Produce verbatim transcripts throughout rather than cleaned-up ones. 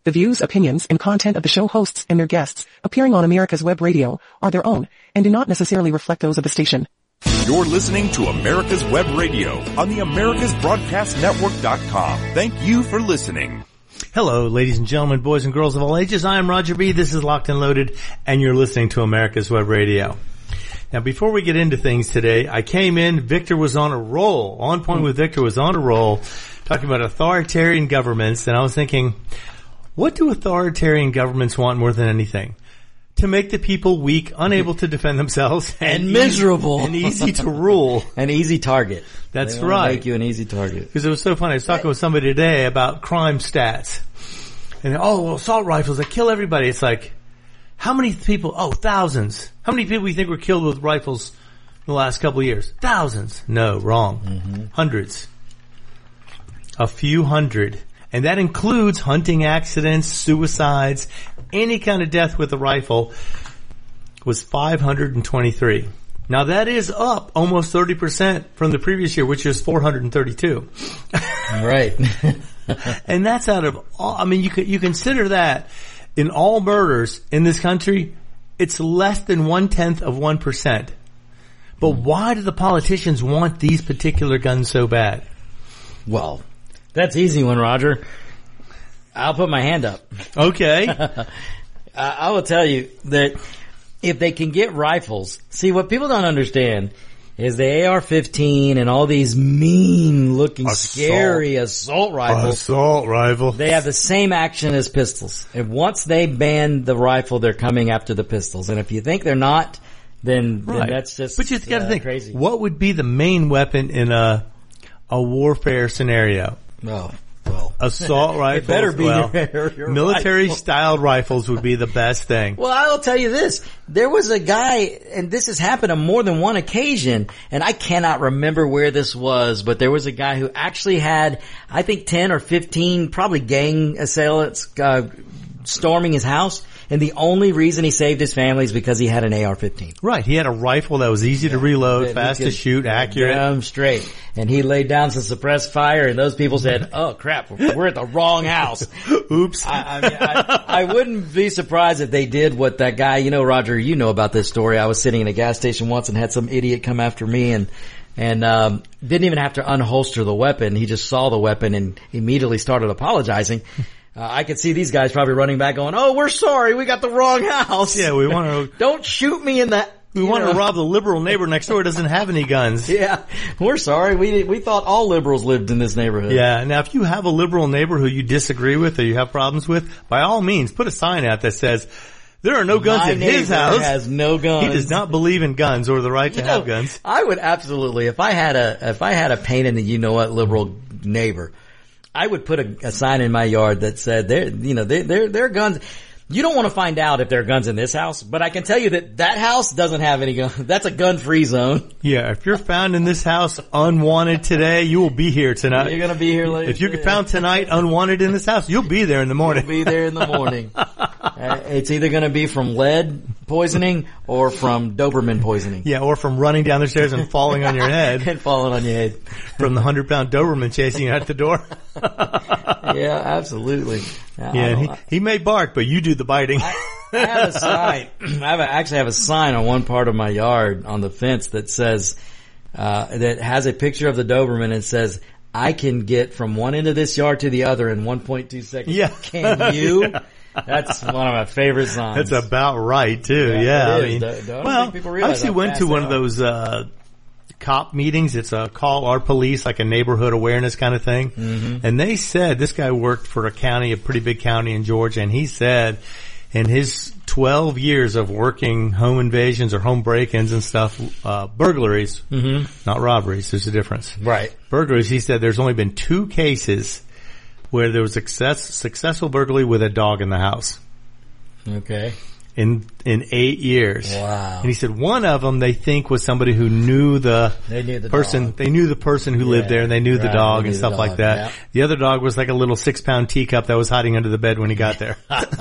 The views, opinions, and content of the show hosts and their guests appearing on America's Web Radio are their own and do not necessarily reflect those of the station. You're listening to America's Web Radio on the Americas Broadcast Network dot com. Thank you for listening. Hello, ladies and gentlemen, boys and girls of all ages. I am Roger B. This is Locked and Loaded, and you're listening to America's Web Radio. Now, before we get into things today, I came in, Victor was on a roll. On Point with Victor was on a roll, talking about authoritarian governments, and I was thinking, what do authoritarian governments want more than anything? To make the people weak, unable to defend themselves, and, and miserable, easy, and easy to rule. An easy target. That's they right. Make you an easy target. Because it was so funny. I was talking with somebody today about crime stats, and oh, well, assault rifles that kill everybody. It's like, how many people? Oh, thousands. How many people do you think were killed with rifles in the last couple of years? Thousands. No, wrong. Mm-hmm. Hundreds. A few hundred. And that includes hunting accidents, suicides, any kind of death with a rifle was five hundred twenty-three. Now that is up almost thirty percent from the previous year, which is four hundred thirty-two. Right. And that's out of all, I mean, you can, you consider that in all murders in this country, it's less than one tenth of one percent. But why do the politicians want these particular guns so bad? Well, that's easy one, Roger. I'll put my hand up. Okay. I will tell you that if they can get rifles, see what people don't understand is the A R fifteen and all these mean looking scary assault rifles. Assault rifle. They have the same action as pistols. And once they ban the rifle, they're coming after the pistols. And if you think they're not, then, right. then that's just But you've got to uh, think, crazy. What would be the main weapon in a a warfare scenario? Oh, well. Assault rifles. It better be well, your, your military rifle. styled rifles would be the best thing. Well, I will tell you this. There was a guy, and this has happened on more than one occasion, and I cannot remember where this was, but there was a guy who actually had, I think ten or fifteen, probably gang assailants, uh, storming his house. And the only reason he saved his family is because he had an A R fifteen. Right. He had a rifle that was easy yeah. to reload, that fast to shoot, accurate. Damn straight. And he laid down some suppressed fire, and those people said, oh, crap, we're at the wrong house. Oops. I, I mean, I, I wouldn't be surprised if they did what that guy, you know, Roger, you know about this story. I was sitting in a gas station once and had some idiot come after me and and um didn't even have to unholster the weapon. He just saw the weapon and immediately started apologizing. Uh, I could see these guys probably running back going, oh, we're sorry, we got the wrong house. Yeah, we want to... Don't shoot me in the... We want know. to rob the liberal neighbor next door who doesn't have any guns. Yeah, we're sorry. We we thought all liberals lived in this neighborhood. Yeah, now if you have a liberal neighbor who you disagree with or you have problems with, by all means, put a sign out that says, there are no guns My in his house. He has no guns. He does not believe in guns or the right to you have know, guns. I would absolutely, if I had a, if I had a pain in the you know what liberal neighbor, I would put a, a sign in my yard that said, there, you know, there, there, there are guns. You don't want to find out if there are guns in this house, but I can tell you that that house doesn't have any guns. That's a gun-free zone. Yeah, if you're found in this house unwanted today, you will be here tonight. You're going to be here later. If you're found tonight unwanted in this house, you'll be there in the morning. You'll be there in the morning. uh, it's either going to be from lead poisoning or from Doberman poisoning. Yeah, or from running down the stairs and falling on your head. And falling on your head. From the hundred-pound Doberman chasing you out the door. Yeah, absolutely. Yeah, he, he may bark, but you do the biting. I, I have a sign. I have a, actually have a sign on one part of my yard on the fence that says, uh, that has a picture of the Doberman and says, I can get from one end of this yard to the other in one point two seconds. Yeah. Can you? That's one of my favorite signs. That's about right, too. Yeah. yeah I mean, don't, don't well, I actually went to one are. of those, uh, cop meetings. It's a call our police, like a neighborhood awareness kind of thing. Mm-hmm. And they said, this guy worked for a county, a pretty big county in Georgia, and he said in his twelve years of working home invasions or home break-ins and stuff, uh, burglaries, mm-hmm. not robberies, there's a difference. Right. Burglaries, he said there's only been two cases where there was success, successful burglary with a dog in the house. Okay. In, in eight years. Wow. And he said one of them they think was somebody who knew the, they knew the person, dog. they knew the person who yeah. lived there and they knew right. the dog knew and the stuff dog. like that. Yep. The other dog was like a little six pound teacup that was hiding under the bed when he got there.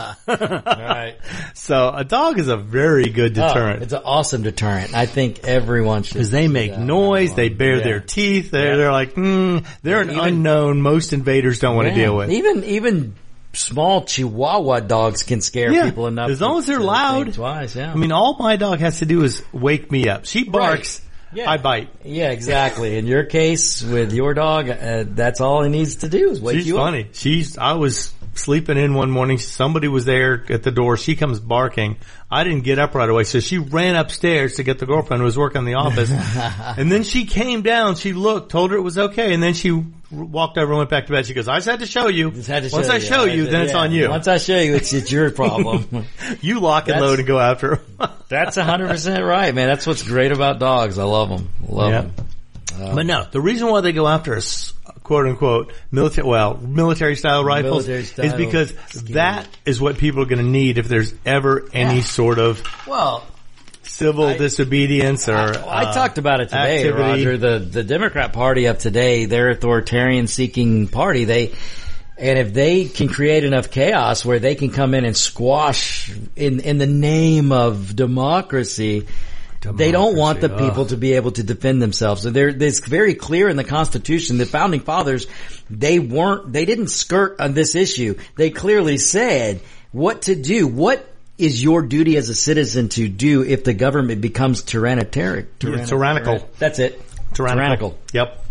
Right. So a dog is a very good deterrent. Oh, it's an awesome deterrent. I think everyone should. Because they make noise, they bare yeah. their teeth, they're, yeah. they're like, mm, they're an even, unknown most invaders don't want yeah. to deal with. Even, even small Chihuahua dogs can scare Yeah, people enough. as long to- as they're to loud. think Twice, yeah. I mean, all my dog has to do is wake me up. She barks, Yeah. I bite. Yeah, exactly. In your case, with your dog, uh, that's all he needs to do is wake She's you up. funny. She's, I was sleeping in one morning. Somebody was there at the door. She comes barking. I didn't get up right away. So she ran upstairs to get the girlfriend who was working in the office. And then she came down. She looked, told her it was okay. And then she walked over and went back to bed. She goes, I just had to show you. Just had to Once show I you. show you, I- then it's yeah. on you. Once I show you, it's, it's your problem. You lock and That's- load and go after her. That's a hundred percent right, man. That's what's great about dogs. I love them. Love Yeah. them. But no, the reason why they go after us, quote unquote, military, well, military style rifles Military style is because scheme. that is what people are going to need if there's ever any Yeah. sort of Well, civil I- disobedience or I, I uh, talked about it today, activity. Roger. The the Democrat Party of today, their authoritarian seeking party, they and if they can create enough chaos where they can come in and squash in in the name of democracy, they don't want the Democracy, people ugh. to be able to defend themselves. So there, it's very clear in the Constitution. The founding fathers, they weren't, they didn't skirt on this issue. They clearly said what to do. What is your duty as a citizen to do if the government becomes tyrannitaric? Yeah, tyrannical. That's it. tyrannical. Yep.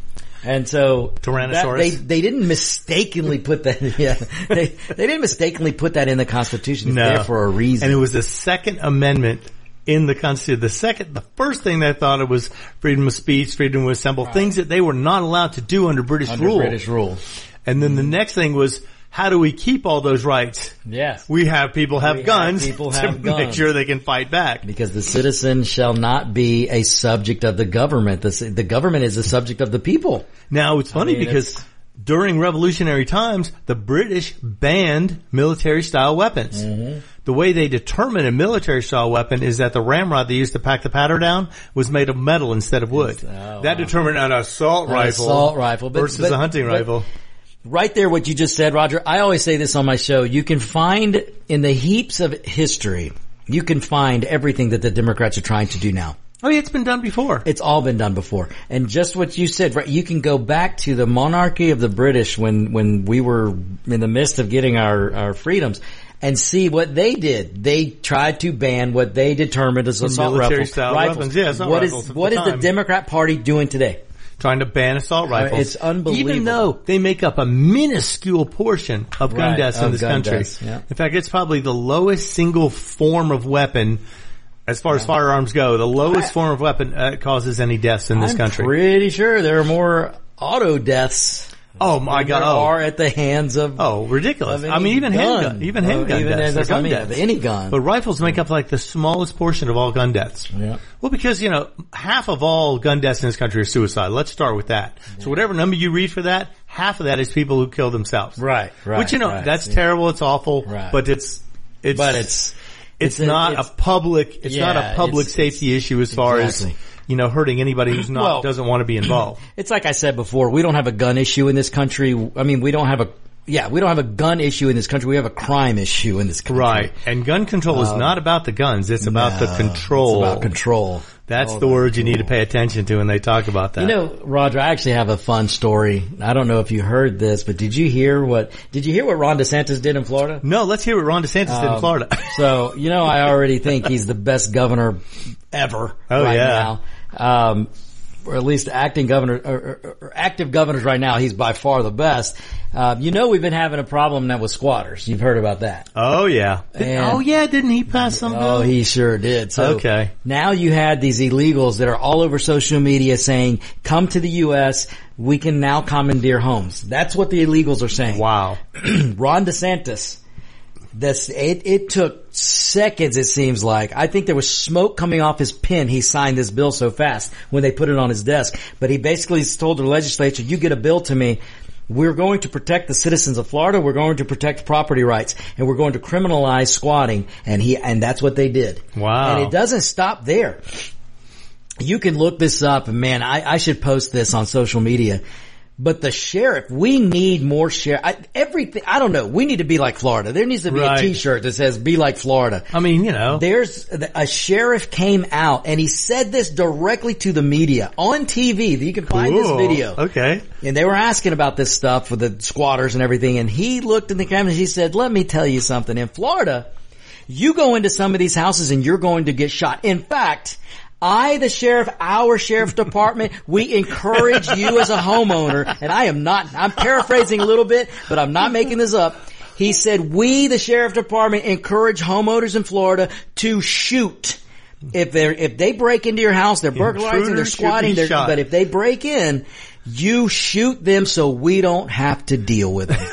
And so Tyrannosaurus. that- they they didn't mistakenly put that. Yeah, they they didn't mistakenly put that in the Constitution. It's No. there for a reason. And it was the Second Amendment in the Constitution. The second, the first thing they thought it was freedom of speech, freedom to assemble, things that they were not allowed to do under British under rule. British rule. And then the next thing was, how do we keep all those rights? Yes. We have people have We have guns people to have make guns. sure they can fight back. Because the citizen shall not be a subject of the government. The, c- the government is a subject of the people. Now it's funny mean, because it's- during revolutionary times, the British banned military style weapons. Mm-hmm. The way they determine a military style weapon is that the ramrod they used to pack the powder down was made of metal instead of wood. Oh, that wow. determined an assault An rifle, assault rifle, but- versus but- a hunting but- rifle. Right there, what you just said, Roger, I always say this on my show. You can find in the heaps of history, you can find everything that the Democrats are trying to do now. Oh yeah, it's been done before. It's all been done before. And just what you said, right, you can go back to the monarchy of the British when, when we were in the midst of getting our, our freedoms and see what they did. They tried to ban what they determined as assault military rifles. style rifles. weapons, yeah, assault What is, rifles at what the is the time. Democrat Party doing today? Trying to ban assault rifles. it's unbelievable. Even though they make up a minuscule portion of gun Right, deaths in of this gun country. deaths, yeah. In fact, it's probably the lowest single form of weapon as far as firearms go. The lowest form of weapon uh, causes any deaths in this I'm country. pretty sure there are more auto deaths Oh my than God! there Oh, are at the hands of oh, ridiculous! of any I mean, even gun. handgun, even Oh, handgun even- deaths, that's or what I gun mean, deaths. any gun. But rifles make up like the smallest portion of all gun deaths. Yeah. Well, because, you know, half of all gun deaths in this country are suicide. Let's start with that. So whatever number you read for that, half of that is people who kill themselves. Right, right, Which, you know, right. that's Yeah. terrible. It's awful. Right. But it's, it's, But it's it's, it's a- not it's- a public, it's not Yeah, a public it's- safety issue as far exactly. as, you know, hurting anybody who's not, Well- doesn't want to be involved. It's like I said before, we don't have a gun issue in this country. I mean, we don't have a, yeah, we don't have a gun issue in this country. We have a crime issue in this country. Right. And gun control is not about the guns. It's about the No, control. It's about control. That's All the about word you need to control. pay attention to when they talk about that. You know, Roger, I actually have a fun story. I don't know if you heard this, but did you hear what, did you hear what Ron DeSantis did in Florida? no, let's hear what Ron DeSantis did in Um, Florida. So, you know, I already think he's the best governor ever Oh, right yeah. now. Um, or at least acting governor, or, or, or active governors right now, he's by far the best. Uh, you know, we've been having a problem now with squatters. You've heard about that. Oh yeah. Did- And- oh yeah, didn't he pass some Oh, bill? he sure did. So Okay. now you had these illegals that are all over social media saying, come to the U S, we can now commandeer homes. That's what the illegals are saying. Wow. Ron DeSantis, this, it, it took seconds, it seems like. I think there was smoke coming off his pen. He signed this bill so fast when they put it on his desk. But he basically told the legislature, you get a bill to me. We're going to protect the citizens of Florida. We're going to protect property rights, and we're going to criminalize squatting. And he, and that's what they did. Wow. And it doesn't stop there. You can look this up, and man, I, I should post this on social media. But the sheriff, we need more sheriff. I, everything, I don't know. We need to be like Florida. There needs to be Right. a t-shirt that says be like Florida. I mean, you know. There's a sheriff came out and he said this directly to the media on T V. You can find Cool. this video. Okay. And they were asking about this stuff with the squatters and everything. And he looked in the camera and he said, let me tell you something. In Florida, you go into some of these houses and you're going to get shot. In fact, I, the sheriff, our sheriff department, we encourage you as a homeowner, and I am not, I'm paraphrasing a little bit, but I'm not making this up. He said, we, the sheriff department, encourage homeowners in Florida to shoot. If they're, if they break into your house, they're burglarizing, they're Intruders should squatting, be they're, shot. but if they break in, you shoot them so we don't have to deal with them.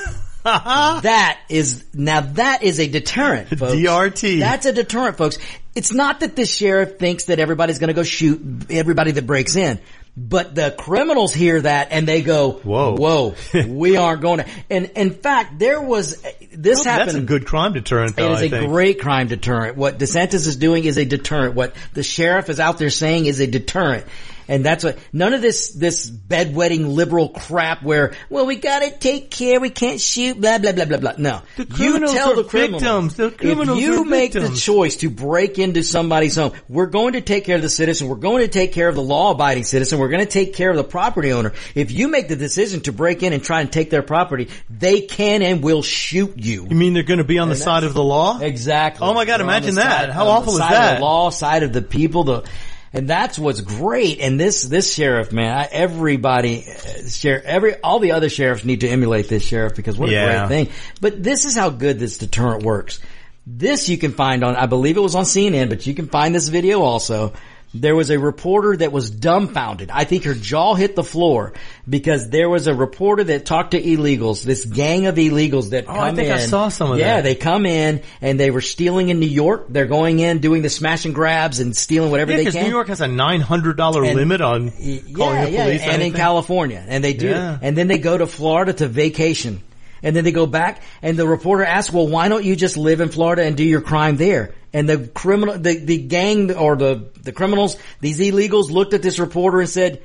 That is, now that is a deterrent, folks. D R T. That's a deterrent, folks. It's not that the sheriff thinks that everybody's gonna go shoot everybody that breaks in. But the criminals hear that and they go, Whoa. whoa, we aren't going to. And in fact, there was, this Well, happened. That's a good crime deterrent, though, It is I a think. great crime deterrent. What DeSantis is doing is a deterrent. What the sheriff is out there saying is a deterrent. And that's what, none of this, this bedwetting liberal crap where, well, we gotta take care, we can't shoot, blah, blah, blah, blah, blah. No. The You criminals tell are the criminals. victims. The criminals if you are make victims. the choice to break into somebody's home, we're going to take care of the citizen, we're going to take care of the law-abiding citizen, we're going to take care of the property owner. If you make the decision to break in and try and take their property, they can and will shoot you. You mean they're going to be on the side of the law? Exactly. Oh my God, They're on imagine the that. side- How on the awful is side that? Of the law, side of the people, the, and that's what's great. And this, this sheriff, man, I, everybody, uh, sheriff, every, all the other sheriffs need to emulate this sheriff because what a Yeah. great thing. But this is how good this deterrent works. This you can find on, I believe it was on C N N, but you can find this video also. There was a reporter that was dumbfounded. I think her jaw hit the floor because there was a reporter that talked to illegals, this gang of illegals that Oh, come I think in. I saw some of yeah, that. they come in and they were stealing in New York. They're going in, doing the smash and grabs and stealing whatever Yeah, they because can. New York has a nine hundred dollars And- limit on Y- calling yeah, the yeah, police. and in anything. California, and they do, Yeah. and then they go to Florida to vacation, and then they go back, and the reporter asks, "Well, why don't you just live in Florida and do your crime there?" And the criminal, the the gang or the the criminals, these illegals looked at this reporter and said,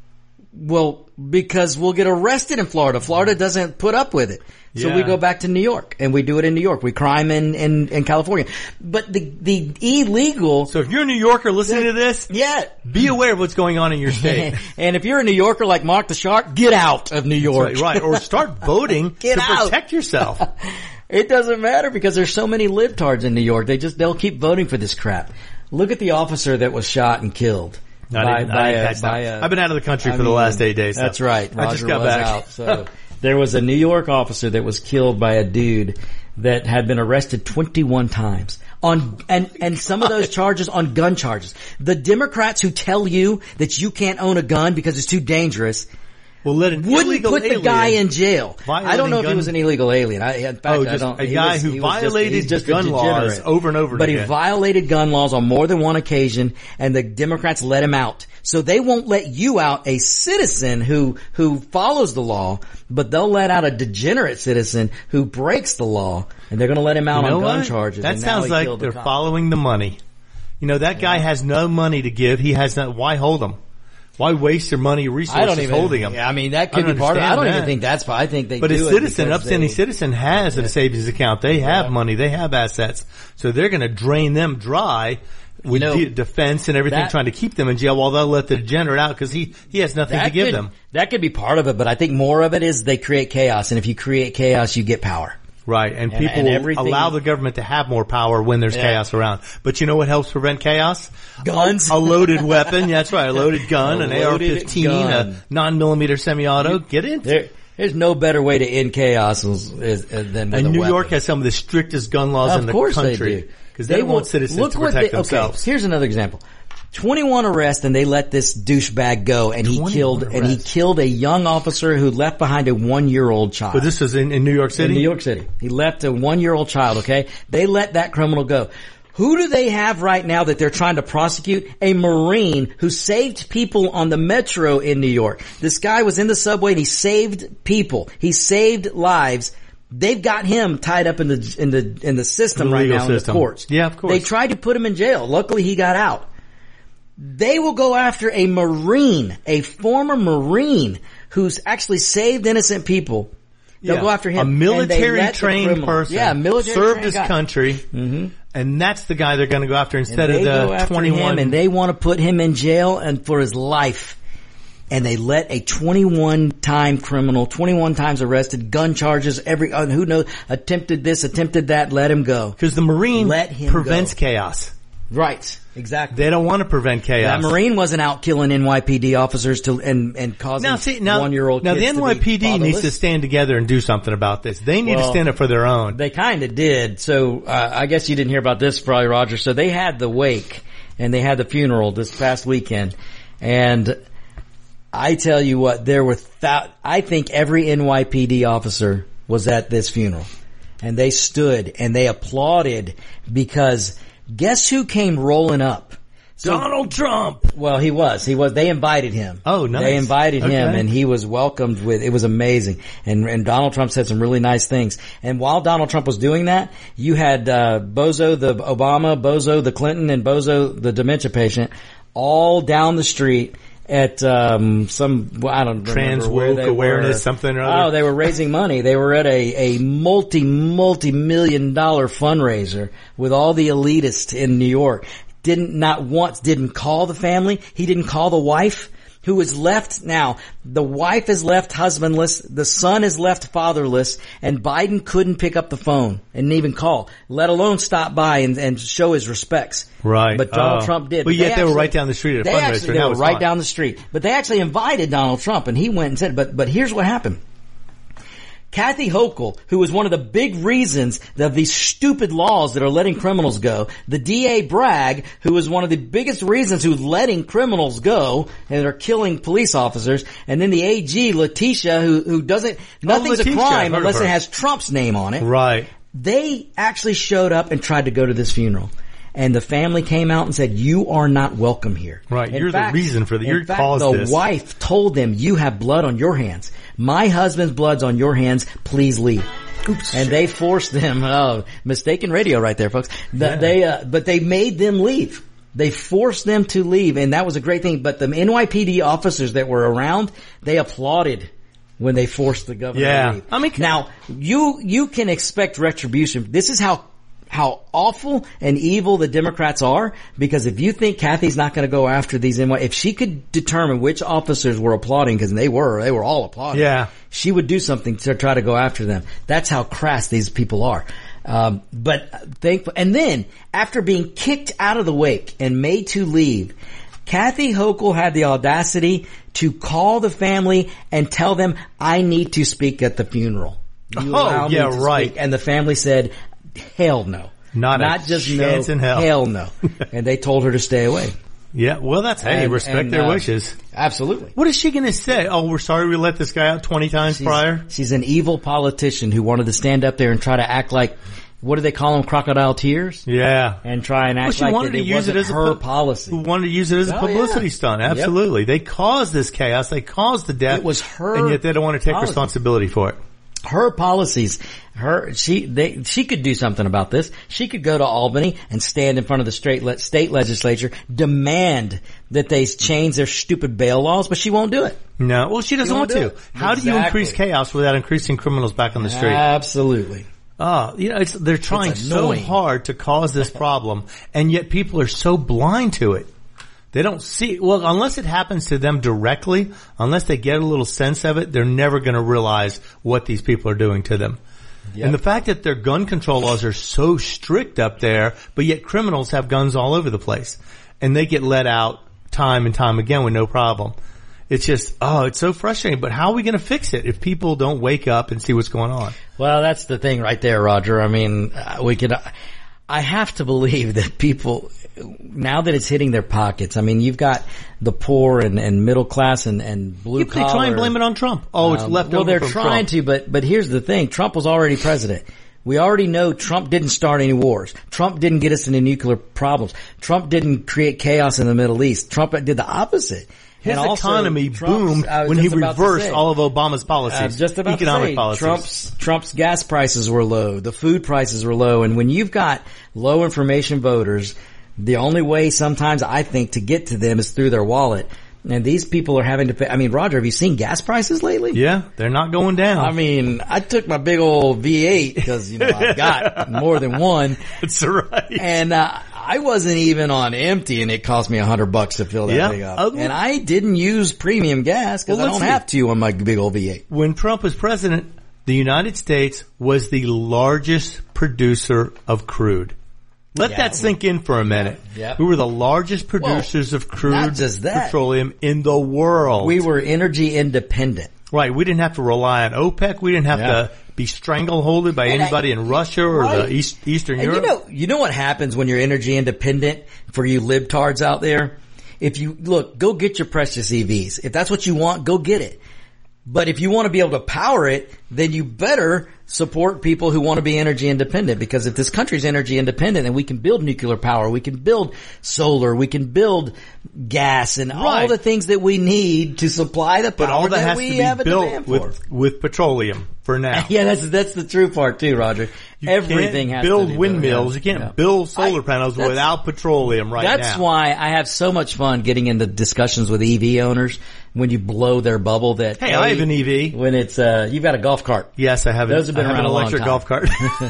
"Well, because we'll get arrested in Florida. Florida doesn't put up with it." So we Yeah. go back to New York and we do it in New York. We crime in, in, in California. But the, the illegal, So if you're a New Yorker listening to this, yeah, be aware of what's going on in your state. and if you're a New Yorker like Mark the Shark, get out of New York. Right, right. Or start voting Get to out. protect yourself. It doesn't matter because there's so many libtards in New York. They just, they'll keep voting for this crap. Look at the officer that was shot and killed. I by, didn't- I by didn't a, catch that. by a, I've been out of the country I for the mean, last eight days. so That's right. Roger I just got was back. out. So there was a New York officer that was killed by a dude that had been arrested twenty-one times on, and, and some of those charges on gun charges. The Democrats who tell you that you can't own a gun because it's too dangerous Well, let an wouldn't illegal put the alien guy in jail. violating I don't know if he gun- was an illegal alien. I, in fact, Oh, I just don't, a he guy was- who he was just- violated he's just a gun laws degenerate. over and over But again. he violated gun laws on more than one occasion, and the Democrats let him out. So they won't let you out, a citizen who who follows the law, but they'll let out a degenerate citizen who breaks the law, and they're going to let him out You know on gun what? charges. That and now sounds he like killed a they're cop. following the money. You know, that guy has no money to give. He has not. Why hold him? Why waste your money, resources I don't even holding him? Yeah, I mean that I could be don't part of it. I understand don't even that. think that's. I think they. But do a it citizen, because upstanding they- citizen has a savings account. They have Yeah. money. They have assets. So they're going to drain them dry with know, de- defense and everything, that- trying to keep them in jail while they'll let the degenerate out because he, he has nothing to give could, them. That could be part of it, but I think more of it is they create chaos, and if you create chaos, you get power. Right. And, And- people and will everything- allow the government to have more power when there's Yeah. chaos around. But you know what helps prevent chaos? Guns. A loaded weapon. Yeah, that's right. A loaded gun, A an A R loaded fifteen, a gun. nine millimeter semi-auto. Get in. There, there's no better way to end chaos is, is, is than with And a New weapon. York has some of the strictest gun laws of in the course country. they do. Because they, will- want citizens look to what protect they, themselves. Okay, here's another example. twenty-one arrests and they let this douchebag go and he twenty-one killed, and he arrests. killed a young officer who left behind a one-year-old child. But this was in, in New York City? In New York City. He left a one-year-old child, okay? They let that criminal go. Who do they have right now that they're trying to prosecute? A Marine who saved people on the metro in New York. This guy was in the subway and he saved people. He saved lives. They've got him tied up in the in the in the system The right legal now in the system. courts. Yeah, of course. They tried to put him in jail. Luckily, he got out. They will go after a Marine, a former Marine who's actually saved innocent people. They'll yeah. go after him. A military trained person. Yeah, military served his guy. country. Mm-hmm. And that's the guy they're going to go after instead of the twenty-one. Him and they want to put him in jail and for his life. And they let a twenty-one time criminal, twenty-one times arrested, gun charges, every, uh, who knows, attempted this, attempted that, let him go. Because the Marine let him prevents go. chaos. Right. Exactly. They don't want to prevent chaos. That Marine wasn't out killing N Y P D officers to and and causing now, see, now, one-year-old now kids the N Y P D to be needs to stand together and do something about this. They need well, to stand up for their own. They kind of did. So uh, I guess you didn't hear about this, probably, Roger. So they had the wake and they had the funeral this past weekend, and I tell you what, there were th- I think every N Y P D officer was at this funeral, and they stood and they applauded because guess who came rolling up? So, Donald Trump. Well, he was. He was. They invited him. Oh, nice. They invited okay. him, and he was welcomed with. It was amazing. And and Donald Trump said some really nice things. And while Donald Trump was doing that, you had uh Bozo the Obama, Bozo the Clinton, and Bozo the dementia patient, all down the street at um some I don't Trans remember where woke they awareness were. something or other. Oh, they were raising money. They were at a a multi multi million dollar fundraiser with all the elitists in New York. Didn't not once didn't call the family. He didn't call the wife who is left now. The wife is left husbandless. The son is left fatherless, and Biden couldn't pick up the phone and even call, let alone stop by and, and show his respects. Right. But Donald oh. Trump did. But yet they, they actually, were right down the street at a they fundraiser. Actually, they that were was right fun. down the street. But they actually invited Donald Trump, and he went and said, but, but here's what happened. Kathy Hochul, who was one of the big reasons of these stupid laws that are letting criminals go, the D A Bragg, who was one of the biggest reasons who's letting criminals go and are killing police officers, and then the A G, Letitia, who, who doesn't, nothing's oh, Letitia, a crime unless her. it has Trump's name on it. Right. They actually showed up and tried to go to this funeral. And the family came out and said, you are not welcome here. Right. In You're fact, the reason for the, in your fact, cause the this. wife told them, you have blood on your hands. My husband's blood's on your hands. Please leave. Oops. And they forced them, oh, mistaken radio right there, folks. The, Yeah. They, uh, but they made them leave. They forced them to leave, and that was a great thing. But the N Y P D officers that were around, they applauded when they forced the governor Yeah. to leave. I mean, now, you, you can expect retribution. This is how how awful and evil the Democrats are, because if you think Kathy's not going to go after these N Y, if she could determine which officers were applauding, because they were, they were all applauding. Yeah. She would do something to try to go after them. That's how crass these people are. Um, but thankful, and then after being kicked out of the wake and made to leave, Kathy Hochul had the audacity to call the family and tell them, I need to speak at the funeral. You Oh, allow me yeah, to right. speak. And the family said, hell no. Not a Not just chance no, in hell. hell no. And they told her to stay away. Yeah, well, that's, hey, And- respect and, their uh, wishes. Absolutely. What is she going to say? Oh, we're sorry we let this guy out twenty times She's, prior? she's an evil politician who wanted to stand up there and try to act like, what do they call them, crocodile tears? Yeah. And try and Well, act she like wanted that to it use it wasn't as a her pu- policy. Who wanted to use it as a Oh, publicity yeah. stunt. Yep. Absolutely. They caused this chaos. They caused the death. It was her And yet they don't want to take policy. responsibility for it. Her policies, her, she, they, she could do something about this. She could go to Albany and stand in front of the state, le- state legislature, demand that they change their stupid bail laws, but she won't do it. No. Well, she doesn't She want won't do to. it. How do you Exactly. increase chaos without increasing criminals back on the street? Absolutely. Oh, you know, it's, they're trying It's so annoying. hard to cause this problem, and yet people are so blind to it. They don't see, well, unless it happens to them directly, unless they get a little sense of it, they're never going to realize what these people are doing to them. Yep. And the fact that their gun control laws are so strict up there, but yet criminals have guns all over the place, and they get let out time and time again with no problem. It's just, oh, it's so frustrating. But how are we going to fix it if people don't wake up and see what's going on? Well, that's the thing right there, Roger. I mean, uh, we could, uh, I have to believe that people, now that it's hitting their pockets, I mean, you've got the poor and, and middle class and, and blue Yeah, collar. they try and blame it on Trump. Oh, it's Um, left well, over they're from trying Trump. to, but, but here's the thing. Trump was already president. We already know Trump didn't start any wars. Trump didn't get us into nuclear problems. Trump didn't create chaos in the Middle East. Trump did the opposite. His And also, economy Trump's- boomed I was when he just about to reversed say. all of Obama's policies, I was just about economic to say, policies. Trump's, Trump's gas prices were low. The food prices were low. And when you've got low information voters, the only way sometimes I think to get to them is through their wallet. And these people are having to pay. I mean, Roger, have you seen gas prices lately? Yeah, they're not going down. I mean, I took my big old V eight because, you know, I've got more than one. That's right. And, uh, I wasn't even on empty and it cost me a hundred bucks to fill that yeah. thing up. Uh, and I didn't use premium gas because well, I don't see. have to on my big old V eight. When Trump was president, the United States was the largest producer of crude. Let Yeah, that sink in for a minute. Yeah. We were the largest producers Well, of crude not just that. petroleum in the world. We were energy independent. Right. We didn't have to rely on OPEC. We didn't have Yeah. to be strangleholded by And anybody I- in Russia or right. the East, Eastern And Europe. you know, you know what happens when you're energy independent for you libtards out there? If you, look, go get your precious E Vs. If that's what you want, go get it. But if you want to be able to power it, then you better support people who want to be energy independent, because if this country's energy independent and we can build nuclear power, we can build solar, we can build gas and all Right. the things that we need to supply the power But all that, has we to be have a built demand for. with, with petroleum for now. Yeah, that's that's the true part too, Roger. You Everything can't has build to be built, windmills. yeah. You can't Yeah. build solar I- panels that's- without petroleum right That's now. why I have so much fun getting into discussions with E V owners when you blow their bubble that, Hey, I have an E V. When it's, uh, you've got a golf cart. Yes, I have, Those an, have been I have around an a long electric time. golf cart.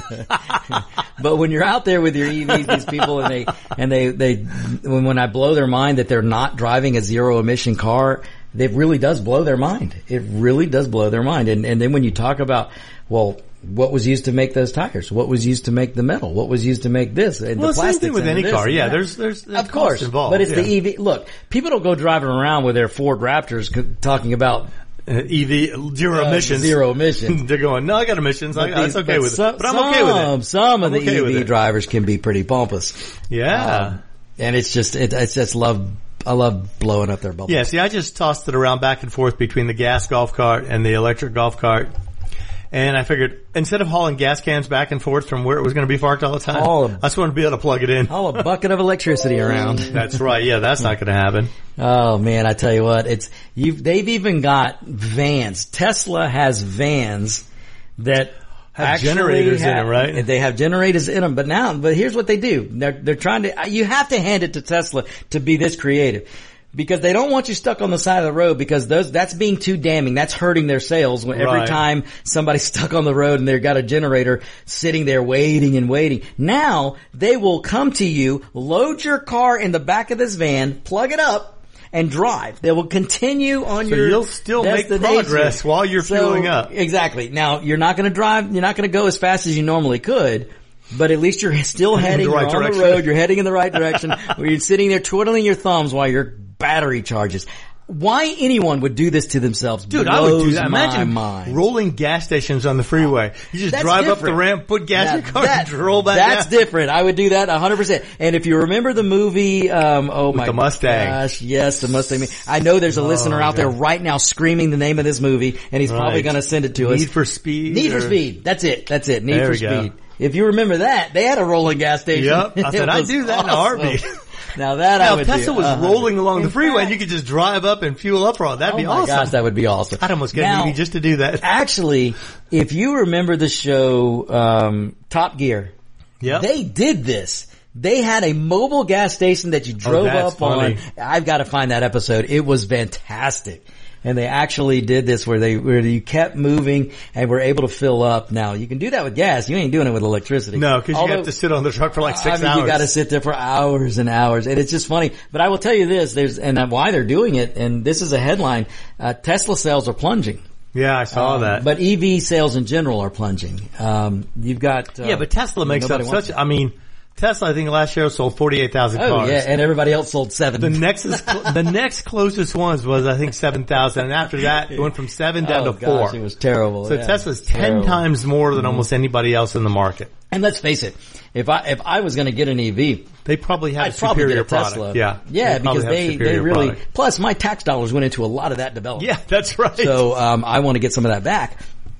But when you're out there with your E Vs, these people, and they, and they, they, when, when I blow their mind that they're not driving a zero emission car, it really does blow their mind. It really does blow their mind. And, and then when you talk about, well, what was used to make those tires? What was used to make the metal? What was used to make this? And Well, the same plastics thing with and any this car. and Yeah, that. there's, there's, there's Of course, cost involved. but it's yeah. the E V. Look, people don't go driving around with their Ford Raptors c- talking about Uh, E V, zero uh, emissions. Zero emissions. They're going, no, I got emissions. I, But that's these- okay but with some, it. But I'm okay with some- it. Some of I'm the okay with E V it. drivers can be pretty pompous. Yeah. Um, and it's just, it, it's just love, I love blowing up their bubble. Yeah, see, I just tossed it around back and forth between the gas golf cart and the electric golf cart. And I figured, instead of hauling gas cans back and forth from where it was going to be parked all the time, Haul 'em. I just wanted to be able to plug it in. All a bucket of electricity around. That's right. Yeah, that's not going to happen. Oh man, I tell you what, it's, you've, they've even got vans. Tesla has vans that Have actually generators in have- it, right? They have generators in them, but now, but here's what they do. They're, they're trying to, you have to hand it to Tesla to be this creative. Because they don't want you stuck on the side of the road, because those, that's being too damning. That's hurting their sales when every Right. time somebody's stuck on the road and they've got a generator sitting there waiting and waiting. Now they will come to you, load your car in the back of this van, plug it up, and drive. They will continue on So your you'll still make destination. progress while you're So, fueling up. Exactly. Now you're not going to drive, you're not going to go as fast as you normally could. But at least you're still heading, right you're on direction. the road, you're heading in the right direction, where you're sitting there twiddling your thumbs while your battery charges. Why anyone would do this to themselves Dude, I would do blows that. my Imagine mind. rolling gas stations on the freeway. You just That's drive up the different. ramp, put gas in That- your car, that- and roll back That's down. different. I would do that one hundred percent. And if you remember the movie, um, oh my the Mustang. gosh, yes, the Mustang. I know there's a listener out there yeah. right now screaming the name of this movie, and he's probably Right. going to send it to us. Need for Speed. Need for or- Speed. That's it. That's it. Need There for we go. Speed. If you remember that, they had a rolling gas station. Yep. I said, It I'd was do that in a awesome. heartbeat. Now that I Now, would if Tesla do. was Uh-huh. rolling along the In freeway, fact- and you could just drive up and fuel up for all. That'd Oh be my awesome. gosh, that would be awesome. I'd almost get Now, an E V just to do that. Actually, if you remember the show um, Top Gear, Yep. they did this. They had a mobile gas station that you drove that's up funny. on. I've got to find that episode. It was fantastic. And they actually did this where they, where you kept moving and were able to fill up. Now, you can do that with gas. You ain't doing it with electricity. No, because you Although- have to sit on the truck for like six I mean, hours. you got to sit there for hours and hours, and it's just funny. But I will tell you this: there's and why they're doing it. And this is a headline: uh, Tesla sales are plunging. Yeah, I saw Um, that. But E V sales in general are plunging. Um, you've got uh, yeah, but Tesla makes up nobody wants such. it. I mean, Tesla, I think last year sold forty-eight thousand Oh cars. yeah, and everybody else sold seven. The next, the next closest ones was I think seven thousand, and after that it went from seven down oh, to four. gosh, it was terrible. So yeah, Tesla's it's ten terrible. times more than almost anybody else in the market. And let's face it, if I if I was going to get an E V, They probably have I'd a probably superior get a Tesla. product. Yeah, yeah, They probably because have a they they superior really. product. Plus, my tax dollars went into a lot of that development. Yeah, that's right. So um, I want to get some of that back.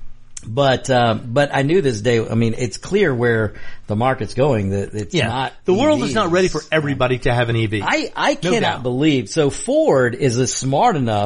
But um, but I knew this day. I mean, it's clear where the market's going. That it's yeah, not. the world E Vs. is not ready for everybody to have an E V. I I No cannot doubt. believe. So Ford is a smart enough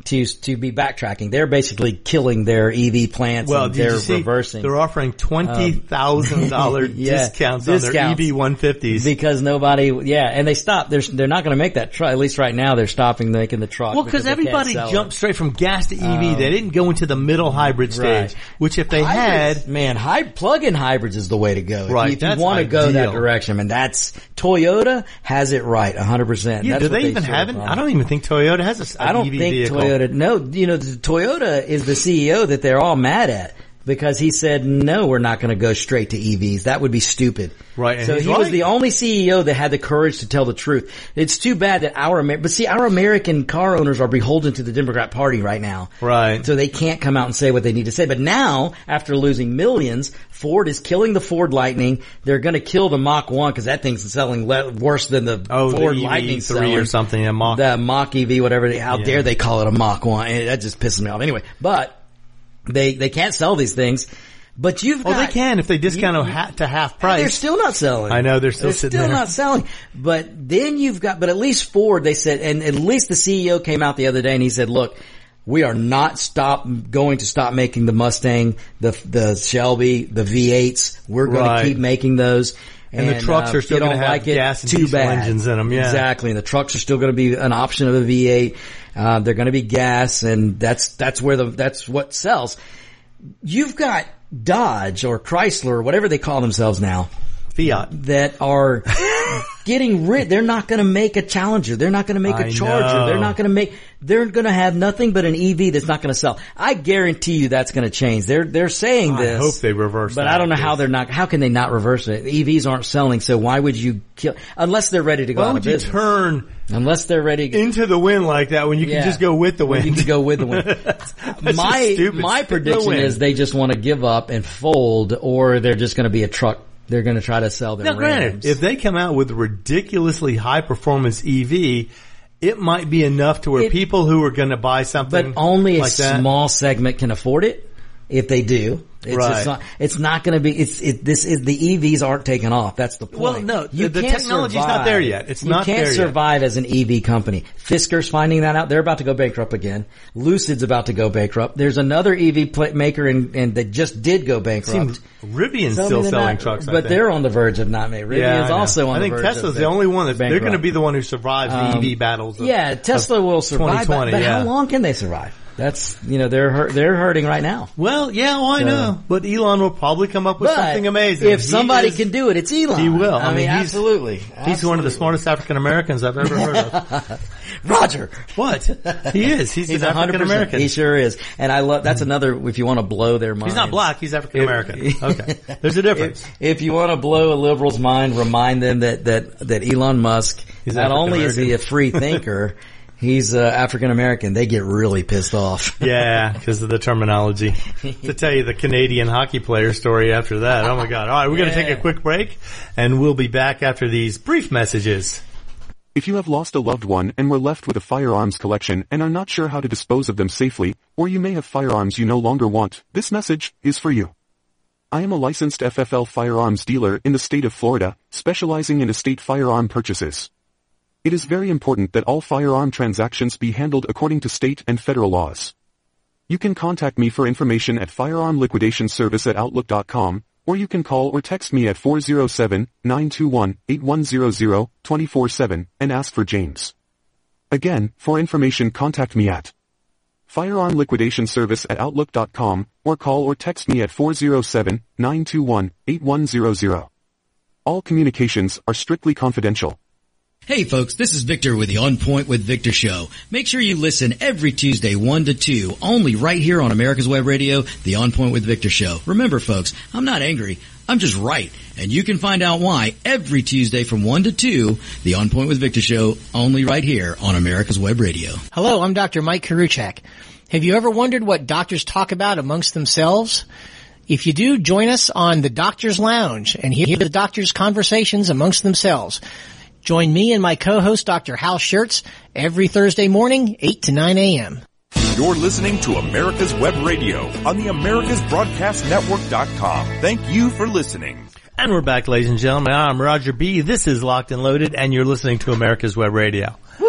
to to be backtracking. They're basically killing their E V plants well, and did they're you see, reversing. They're offering twenty thousand dollars um, yeah, discounts, discounts on their E V one fifties. Because nobody, yeah, and they stopped. They're, they're not going to make that truck. At least right now they're stopping making the truck. Well, because everybody jumped straight from gas to E V. Um, they didn't go into the middle hybrid stage, right. which if they Hybrids, had... Man, high, plug-in hybrids is the way to go. Right, if you, you want to go that direction, and that's, Toyota has it right, one hundred percent. Yeah, that's do they, they even have it? I don't even think Toyota has a, an I don't E V think vehicle. Toyota, no, you know, Toyota is the C E O that they're all mad at. Because he said, no, we're not going to go straight to E Vs. That would be stupid. Right. So he right. was the only C E O that had the courage to tell the truth. It's too bad that our, Amer- but see, our American car owners are beholden to the Democrat Party right now. Right. So they can't come out and say what they need to say. But now, after losing millions, Ford is killing the Ford Lightning. They're going to kill the Mach one because that thing's selling le- worse than the oh, Ford the Lightning three or something. A Mach. The Mach E V, whatever. They, how yeah. dare they call it a Mach one? And that just pisses me off. Anyway, but they they can't sell these things. But you've got... Oh, they can if they discount you, you, to half price. They're still not selling. I know, they're still they're sitting still there. not selling. But then you've got... But at least Ford, they said... And at least the C E O came out the other day and he said, look, we are not stop going to stop making the Mustang, the the Shelby, the V eights. We're going right. to keep making those. And, and the trucks uh, are still going to have like gas and diesel bad. engines in them, yeah. Exactly. And the trucks are still going to be an option of a V eight. Uh, they're going to be gas, and that's that's where the that's what sells. You've got Dodge or Chrysler or whatever they call themselves now. Fiat. That are getting rid. They're not going to make a Challenger. They're not going to make a I Charger. know. They're not going to make, they're going to have nothing but an E V that's not going to sell. I guarantee you that's going to change. They're, they're saying I this. I hope they reverse But that, I don't know how they're not, how can they not reverse it? E Vs aren't selling, so why would you kill, unless they're ready to go why out would of you business. turn Unless they're ready to, into the wind like that when you yeah, can just go with the wind. You can go with the wind. That's my, stupid. my Stick prediction the is they just want to give up and fold, or they're just going to be a truck. They're going to try to sell their Now, granted, Rams. if they come out with a ridiculously high performance E V, it might be enough to where it, people who are going to buy something, but only like a that, small segment can afford it. If they do, it's, right. it's not. It's not going to be. It's. It, this is the E Vs aren't taking off. That's the point. Well, no, you the, the can't technology's survive. not there yet. It's you not can't there survive as an E V company. Fisker's finding that out. They're about to go bankrupt again. Lucid's about to go bankrupt. There's another E V pl- maker and and that just did go bankrupt. Rivian's Tell still selling not, trucks, I but think. they're on the verge of not making. Rivian's yeah, also on I the think verge. Tesla's of the only one that they're going to be the one who survives the um, E V battles. Of, yeah, Tesla will survive, but, but yeah. how long can they survive? That's, you know, they're hurt, they're hurting right now. Well, yeah, well, I so, know. But Elon will probably come up with but something amazing. If he somebody is, can do it, it's Elon. He will. I, I mean, mean, he's, absolutely. He's absolutely. one of the smartest African Americans I've ever heard of. Roger. What? He is. He's, he's an African American. He sure is. And I love, that's another, if you want to blow their mind. He's not black, he's African American. Okay. There's a difference. If, if you want to blow a liberal's mind, remind them that, that, that Elon Musk, he's not only is he a free thinker, he's uh, African American. They get really pissed off. Yeah, because of the terminology. To tell you the Canadian hockey player story after that. Oh my God. All right, we're going to yeah. take a quick break and we'll be back after these brief messages. If you have lost a loved one and were left with a firearms collection and are not sure how to dispose of them safely, or you may have firearms you no longer want, this message is for you. I am a licensed F F L firearms dealer in the state of Florida, specializing in estate firearm purchases. It is very important that all firearm transactions be handled according to state and federal laws. You can contact me for information at firearm liquidation service at outlook dot com, or you can call or text me at four oh seven, nine two one, eight one zero zero, two four seven and ask for James. Again, for information contact me at firearm liquidation service at outlook dot com, or call or text me at four oh seven, nine two one, eight one zero zero. All communications are strictly confidential. Hey folks, this is Victor with the On Point with Victor show. Make sure you listen every Tuesday one to two, only right here on America's Web Radio, the On Point with Victor show. Remember folks, I'm not angry, I'm just right. And you can find out why every Tuesday from one to two, the On Point with Victor show, only right here on America's Web Radio. Hello, I'm Doctor Mike Karuchak. Have you ever wondered what doctors talk about amongst themselves? If you do, join us on the Doctor's Lounge and hear the doctors' conversations amongst themselves. Join me and my co-host, Doctor Hal Schertz, every Thursday morning, eight to nine a.m. You're listening to America's Web Radio on the Americas Broadcast Network dot com. Thank you for listening. And we're back, ladies and gentlemen. I'm Roger B. This is Locked and Loaded, and you're listening to America's Web Radio. Woohoo!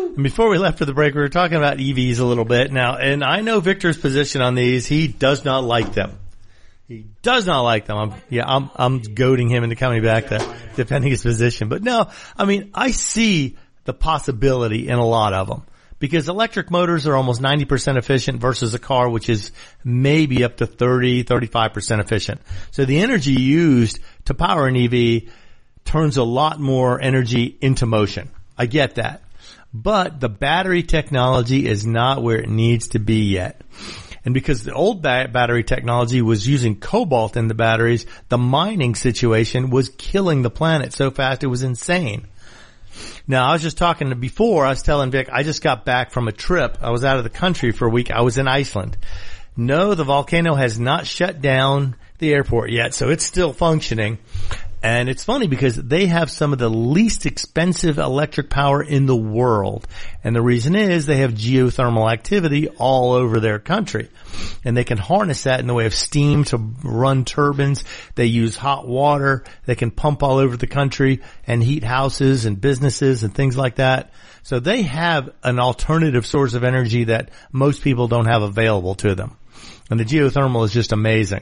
And before we left for the break, we were talking about E Vs a little bit now, and I know Victor's position on these. He does not like them. He does not like them. I'm, yeah, I'm, I'm goading him into coming back to defending his position. But no, I mean, I see the possibility in a lot of them because electric motors are almost ninety percent efficient versus a car, which is maybe up to thirty, thirty-five percent efficient. So the energy used to power an E V turns a lot more energy into motion. I get that. But the battery technology is not where it needs to be yet. And because the old ba- battery technology was using cobalt in the batteries, the mining situation was killing the planet so fast it was insane. Now, I was just talking to before, I was telling Vic, I just got back from a trip. I was out of the country for a week. I was in Iceland. No, the volcano has not shut down the airport yet, so it's still functioning. And it's funny because they have some of the least expensive electric power in the world. And the reason is they have geothermal activity all over their country. And they can harness that in the way of steam to run turbines. They use hot water. They can pump all over the country and heat houses and businesses and things like that. So they have an alternative source of energy that most people don't have available to them. And the geothermal is just amazing.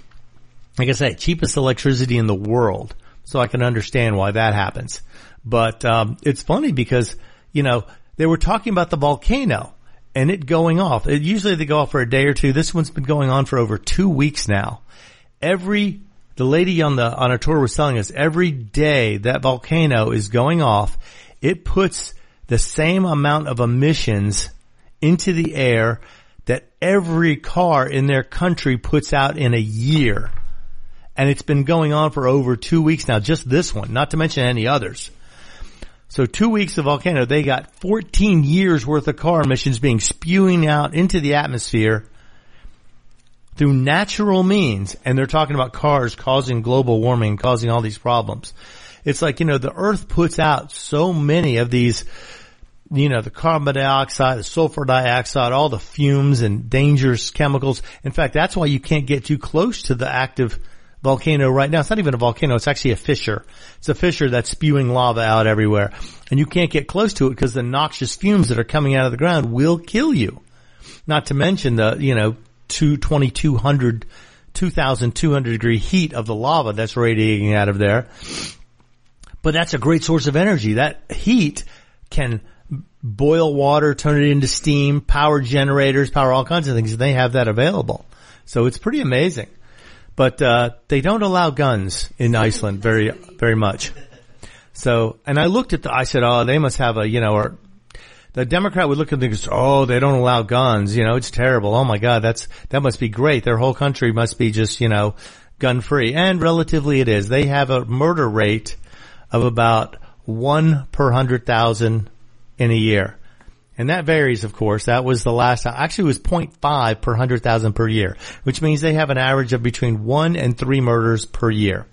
Like I say, cheapest electricity in the world. So I can understand why that happens. But, um, it's funny because, you know, they were talking about the volcano and it going off. It, usually they go off for a day or two. This one's been going on for over two weeks now. Every, the lady on the, on our tour was telling us every day that volcano is going off, it puts the same amount of emissions into the air that every car in their country puts out in a year. And it's been going on for over two weeks now, just this one, not to mention any others. So two weeks of volcano, they got fourteen years worth of car emissions being spewing out into the atmosphere through natural means. And they're talking about cars causing global warming, causing all these problems. It's like, you know, the earth puts out so many of these, you know, the carbon dioxide, the sulfur dioxide, all the fumes and dangerous chemicals. In fact, that's why you can't get too close to the active volcano right now. It's not even a volcano. It's actually a fissure. It's a fissure that's spewing lava out everywhere. And you can't get close to it because the noxious fumes that are coming out of the ground will kill you. Not to mention the, you know, two, twenty-two hundred, two thousand two hundred degree heat of the lava that's radiating out of there. But that's a great source of energy. That heat can boil water, turn it into steam, power generators, power all kinds of things. They have that available. So it's pretty amazing. But, uh, they don't allow guns in Iceland very, very much. So, and I looked at the, I said, oh, they must have a, you know, or the Democrat would look at things, oh, they don't allow guns. You know, it's terrible. Oh my God, that's, that must be great. Their whole country must be just, you know, gun free. And relatively it is. They have a murder rate of about one per hundred thousand in a year. And that varies, of course. That was the last, actually it was zero point five per one hundred thousand per year, which means they have an average of between one and three murders per year.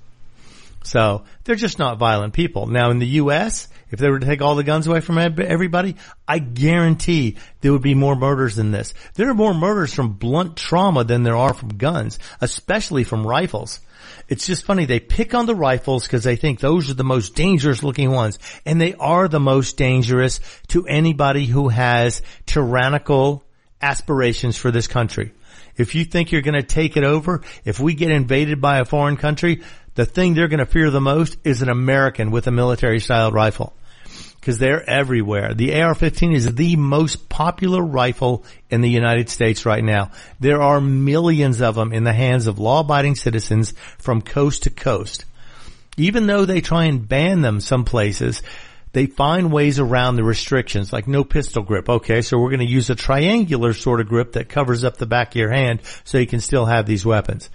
So they're just not violent people. Now in the U S, if they were to take all the guns away from everybody, I guarantee there would be more murders than this. There are more murders from blunt trauma than there are from guns, especially from rifles. It's just funny. They pick on the rifles because they think those are the most dangerous looking ones. And they are the most dangerous to anybody who has tyrannical aspirations for this country. If you think you're going to take it over, if we get invaded by a foreign country, the thing they're going to fear the most is an American with a military-style rifle. Because they're everywhere. The A R fifteen is the most popular rifle in the United States right now. There are millions of them in the hands of law-abiding citizens from coast to coast. Even though they try and ban them some places, they find ways around the restrictions, like no pistol grip. Okay, so we're going to use a triangular sort of grip that covers up the back of your hand so you can still have these weapons.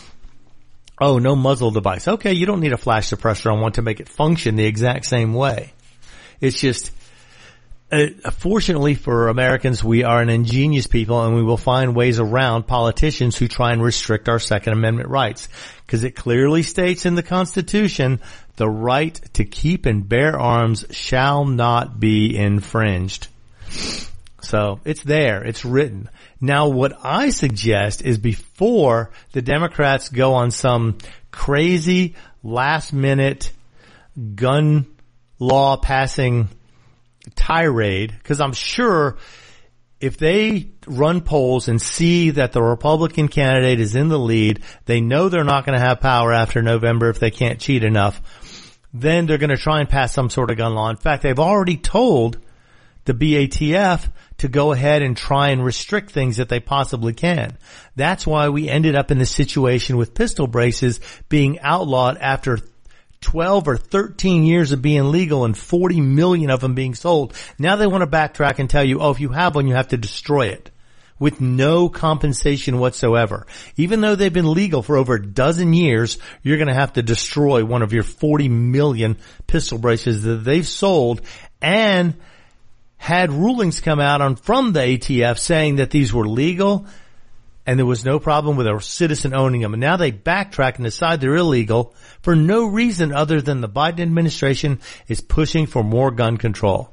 Oh, no muzzle device. Okay, you don't need a flash suppressor on one to make it function the exact same way. It's just, uh, fortunately for Americans, we are an ingenious people and we will find ways around politicians who try and restrict our Second Amendment rights. Because it clearly states in the Constitution, the right to keep and bear arms shall not be infringed. So it's there. It's written. Now what I suggest is before the Democrats go on some crazy last minute gun law passing tirade, because I'm sure if they run polls and see that the Republican candidate is in the lead, they know they're not going to have power after November if they can't cheat enough. Then they're going to try and pass some sort of gun law. In fact, they've already told the B A T F to go ahead and try and restrict things that they possibly can. That's why we ended up in this situation with pistol braces being outlawed after twelve or thirteen years of being legal and forty million of them being sold. Now they want to backtrack and tell you, oh, if you have one, you have to destroy it with no compensation whatsoever. Even though they've been legal for over a dozen years, you're going to have to destroy one of your forty million pistol braces that they've sold, and had rulings come out on from the A T F saying that these were legal and there was no problem with a citizen owning them. And now they backtrack and decide they're illegal for no reason other than the Biden administration is pushing for more gun control.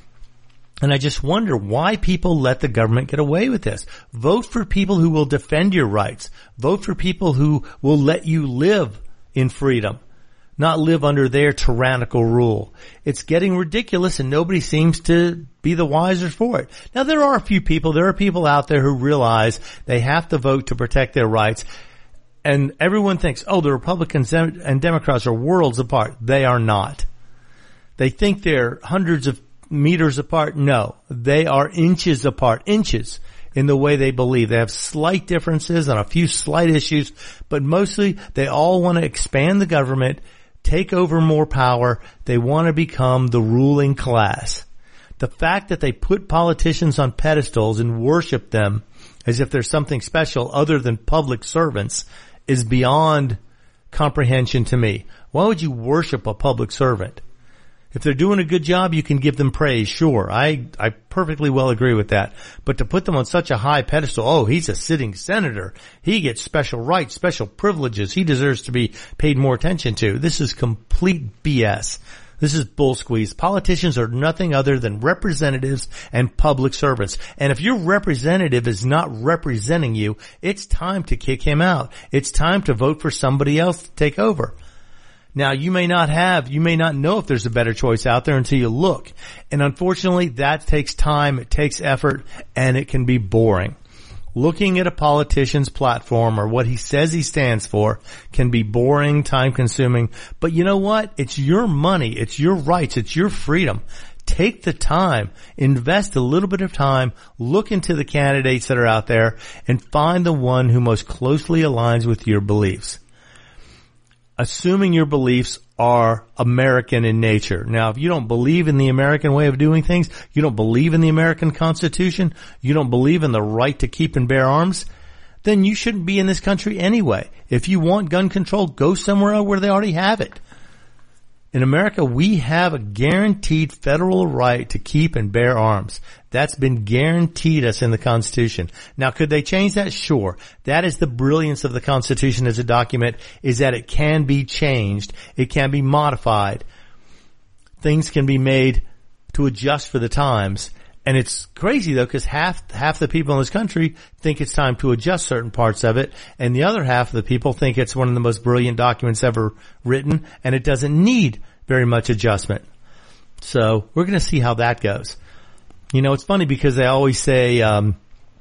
And I just wonder why people let the government get away with this. Vote for people who will defend your rights. Vote for people who will let you live in freedom, not live under their tyrannical rule. It's getting ridiculous and nobody seems to be the wiser for it. Now there are a few people, there are people out there who realize they have to vote to protect their rights. And everyone thinks, oh, the Republicans and Democrats are worlds apart. They are not. They think they're hundreds of meters apart. No, they are inches apart, inches in the way they believe. They have slight differences on a few slight issues, but mostly they all want to expand the government, take over more power. They want to become the ruling class. The fact that they put politicians on pedestals and worship them as if there's something special other than public servants is beyond comprehension to me. Why would you worship a public servant? If they're doing a good job, you can give them praise. Sure, I, I perfectly well agree with that. But to put them on such a high pedestal, oh, he's a sitting senator. He gets special rights, special privileges. He deserves to be paid more attention to. This is complete B S. This is bull squeeze. Politicians are nothing other than representatives and public servants. And if your representative is not representing you, it's time to kick him out. It's time to vote for somebody else to take over. Now, you may not have, you may not know if there's a better choice out there until you look. And unfortunately, that takes time, it takes effort, and it can be boring. Looking at a politician's platform or what he says he stands for can be boring, time-consuming. But you know what? It's your money, it's your rights, it's your freedom. Take the time, invest a little bit of time, look into the candidates that are out there, and find the one who most closely aligns with your beliefs. Assuming your beliefs are American in nature. Now, if you don't believe in the American way of doing things, you don't believe in the American Constitution, you don't believe in the right to keep and bear arms, then you shouldn't be in this country anyway. If you want gun control, go somewhere where they already have it. In America, we have a guaranteed federal right to keep and bear arms. That's been guaranteed us in the Constitution. Now, could they change that? Sure. That is the brilliance of the Constitution as a document, is that it can be changed. It can be modified. Things can be made to adjust for the times. And it's crazy though, because half, half the people in this country think it's time to adjust certain parts of it, and the other half of the people think it's one of the most brilliant documents ever written, and it doesn't need very much adjustment. So we're going to see how that goes. You know, it's funny because they always say, um,